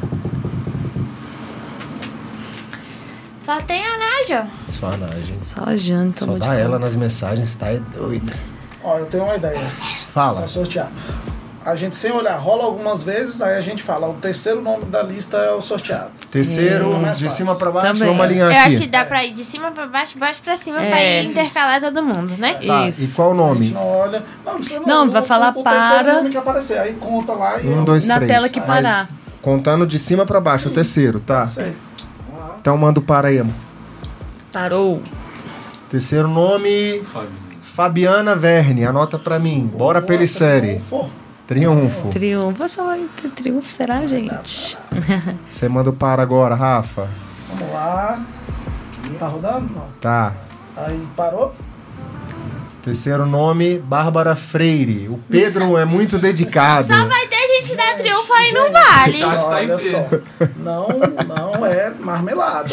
Só tem a Nádia. Só a Nádia. Só a Jane Só tomou de dá ela conta. nas mensagens, tá? É doida. Ó, eu tenho uma ideia Fala. pra sortear. A gente, sem olhar, rola algumas vezes, aí a gente fala, o terceiro nome da lista é o sorteado. Terceiro, É, mais de fácil. cima pra baixo, Também. vamos alinhar Eu aqui. acho que dá pra ir de cima pra baixo, baixo pra cima, É. pra ir intercalar todo mundo, né? Tá, Isso. e qual o A gente nome? não olha. Não, você não, Não, vai o- falar o, o terceiro para. nome que aparecer, aí conta lá e Um, eu- dois, Na três. tela que Mas parar. contando de cima pra baixo, o terceiro, tá? sei. Então manda o para aí, amor. Parou. Terceiro nome, Fábio. Fabiana Verne. Anota pra mim. Bora Peliceri. For. Triunfo. Triunfo. Só vai ter triunfo, será, gente? Você manda o para agora, Rafa. Vamos lá. Tá rodando? Não. Tá. Aí parou. Terceiro nome, Bárbara Freire. O Pedro é muito dedicado. Só vai ter gente da triunfo aí, não vale. Chat tá em Olha só. peso. Não, não é marmelada.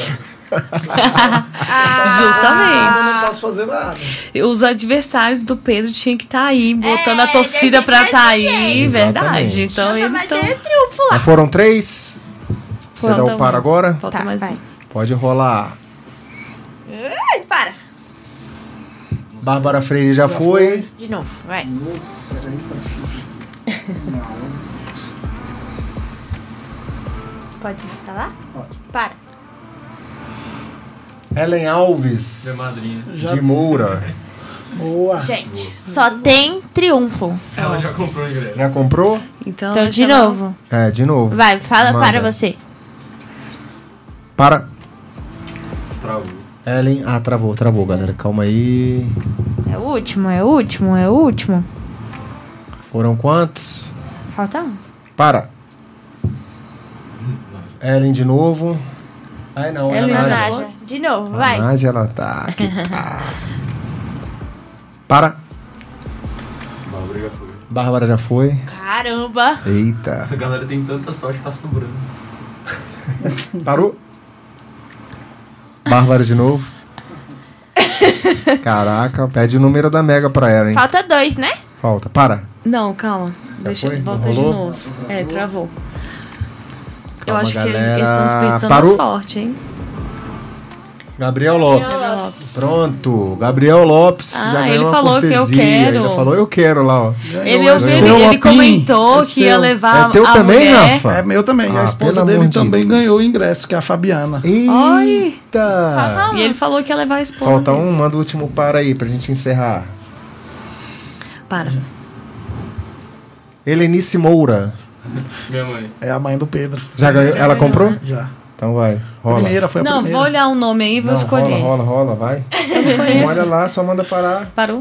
Justamente. Eu não posso fazer nada. Os adversários do Pedro tinham que estar aí, botando É, a torcida desse pra estar tá aí, Exatamente. verdade. Então Só eles vai estão. ter triunfo lá. Já foram três? Você dá Falta o para um. agora? Falta Tá, mais vai. um. Pode rolar. Ai, para. Bárbara Freire já, foi. De novo, vai. Peraí, tá difícil. Pode ir pra lá? Pode. Para. Helen Alves. Minha madrinha. Já- De Moura. Boa. Gente, só tem triunfo. Ela já comprou o ingresso. Já comprou? Então, Então, eu de chamo- novo. É, de novo. Vai, fala Manda. para você. Para. Travou. Ellen. Ah, travou, travou, galera. Calma aí. É o último, é o último, é o último. Foram quantos? Falta um. Para. Ellen de novo. Ai, não, é a Ellen Nádia. já- Nádia. De novo, A vai. Nádia, ela tá aqui. Tá. Para. Bárbara já foi. Bárbara já foi. Caramba. Eita. Essa galera tem tanta sorte que tá sobrando. Parou. Bárbara de novo. Caraca, pede o número da Mega pra ela, hein? Falta dois, né? Falta. Para. Não, calma. Deixa foi? eu voltar Não de rolou? novo. É, travou. eu Calma, acho que eles galera. eles estão desperdiçando Parou? a sorte, hein? Gabriel Lopes. Lopes. Pronto. Gabriel Lopes Ah, já ganhou ele uma falou que eu cortesia. quero. Ele falou, eu quero lá, ó. Ele, é eu vi, seu, ele, ele Apim. comentou É que ia seu. levar É teu a também, mulher. Rafa? É meu também. Ah, a esposa pelo dele amor de também Deus. ganhou o ingresso, que é a Fabiana. Eita! um. E ele falou que ia levar a esposa. Falta um, mesmo. manda o último para aí pra gente encerrar. Para. Helenice Moura. Minha mãe. É a mãe do Pedro. Já ganhou? Ela ganhou, comprou? né? Já. Então vai. Rola. Primeira, foi a Não, primeira. vou olhar um nome aí e vou Não, escolher. rola, rola, rola, vai. Não olha lá, só manda parar. Parou?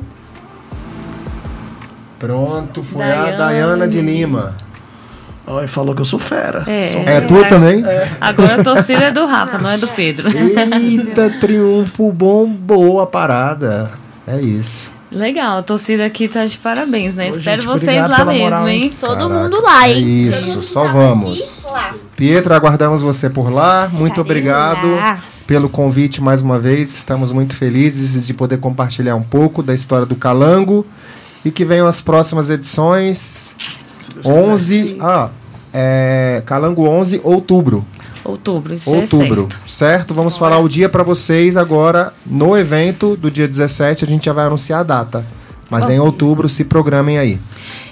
Pronto, foi a Daiane Dayana de de Lima. Ó, e falou que eu sou fera. É. Sou- É tua também? Agora a torcida é do Rafa, não é do Pedro. Eita, triunfo, bombou a parada. É isso. Legal, a torcida aqui tá de parabéns, né? Ô, Espero gente, vocês obrigado lá pela mesmo, moral, hein? Todo Caraca, mundo lá, é hein? isso, Quem só tava vamos. aqui, lá. Pietra, aguardamos você por lá. Muito Estarei obrigado lá. pelo convite mais uma vez. Estamos muito felizes de poder compartilhar um pouco da história do Calango. E que venham as próximas edições. onze. Ah, é, Calango onze, outubro. Outubro, isso já Outubro, é certo. certo? Vamos falar o dia para vocês agora no evento do dia dezessete. A gente já vai anunciar a data. Mas Oh, em outubro, isso. se programem aí.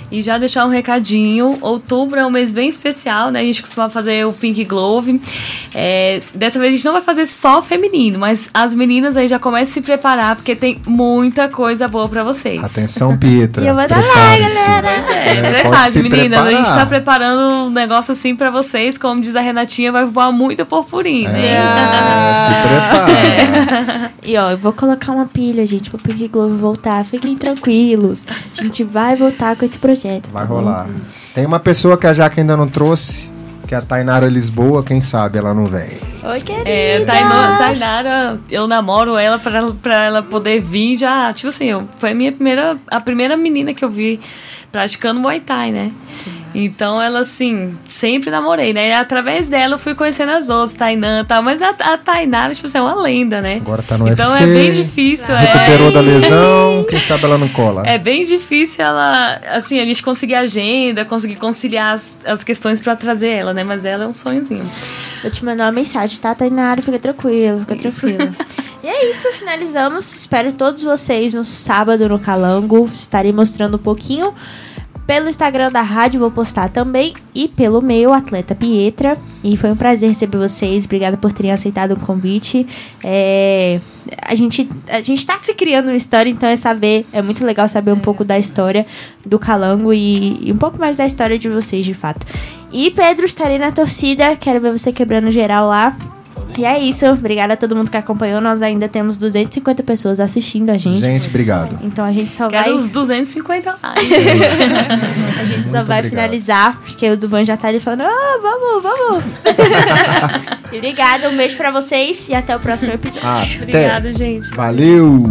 E já deixar um recadinho, outubro é um mês bem especial, né? A gente costuma fazer o Pink Glove. É, dessa vez a gente não vai fazer só feminino, mas as meninas aí já começam a se preparar, porque tem muita coisa boa pra vocês. Atenção, Pietra. E eu vou dar lá, galera. É, É, prepare-se, pode se meninas. A gente preparar. tá preparando um negócio assim pra vocês. Como diz a Renatinha, vai voar muito purpurina. É, hein? se prepara. E ó, eu vou colocar uma pilha, gente, pro Pink Glove voltar. Fiquem tranquilos. A gente vai voltar com esse projeto. Vai tá bom? rolar. Tem uma pessoa que a Jaque ainda não trouxe, que é a Tainara Lisboa. Quem sabe ela não vem. Oi, querida. É, Taino- Tainara, eu namoro ela pra, pra ela poder vir já. Tipo assim, eu, foi a minha primeira, a primeira menina que eu vi praticando Muay Thai, né? Então ela, assim, sempre namorei, né? E através dela eu fui conhecendo as outras, Tainã e tal. Mas a, a Tainara, tipo assim, é uma lenda, né? Agora tá no Então U F C, é bem difícil. Recuperou é... da lesão, quem sabe ela não cola. É bem difícil ela, assim, a gente conseguir agenda, conseguir conciliar as, as questões pra trazer ela, né? Mas ela é um sonhozinho. Vou te mandar uma mensagem, tá, Tainara? Fica tranquilo, fica tranquilo. E é isso, finalizamos. Espero todos vocês no sábado no Calango. Estarei mostrando um pouquinho pelo Instagram da rádio, vou postar também. E pelo meu, Atleta Pietra. E foi um prazer receber vocês. Obrigada por terem aceitado o convite. É, a, gente, a gente tá se criando uma história, então é saber. É muito legal saber um pouco da história do Calango e, e um pouco mais da história de vocês, de fato. E Pedro, estarei na torcida. Quero ver você quebrando geral lá. E é isso, obrigada a todo mundo que acompanhou. Nós ainda temos duzentas e cinquenta pessoas assistindo a gente. Gente, obrigado. Então a gente só Quero vai. os duzentos e cinquenta lá. A gente só Muito vai obrigado. finalizar, porque o Duvan já tá ali falando, ah, vamos, vamos. E obrigada, um beijo pra vocês e até o próximo episódio. Até. Obrigada, gente. Valeu!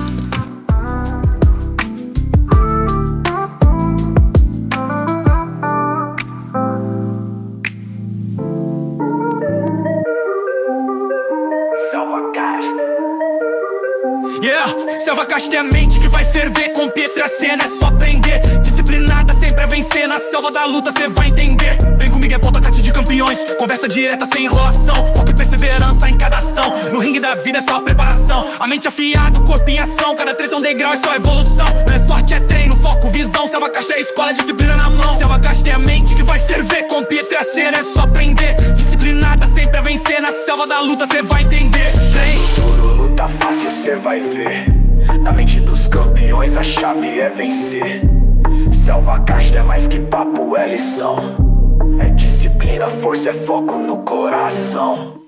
Yeah, selva casta é a mente que vai ferver. Com Pietra cena é só aprender. Disciplinada sempre a vencer. Na selva da luta cê vai entender. Vem comigo é ponto ataque de campeões. Conversa direta sem enrolação. Foco e perseverança em cada ação. No ringue da vida é só preparação. A mente afiada, o corpo em ação. Cada treta é um degrau, é só evolução. Não é sorte, é treino, foco, visão. Selva casta é a escola, disciplina na mão. Selva casta é a mente que vai ferver. Com Pietra cena é só aprender. Disciplinada sempre a vencer. Na selva da luta cê vai entender. Vem. Luta fácil, cê vai ver. Na mente dos campeões a chave é vencer. Selva casta é mais que papo, é lição. É disciplina, força, é foco no coração.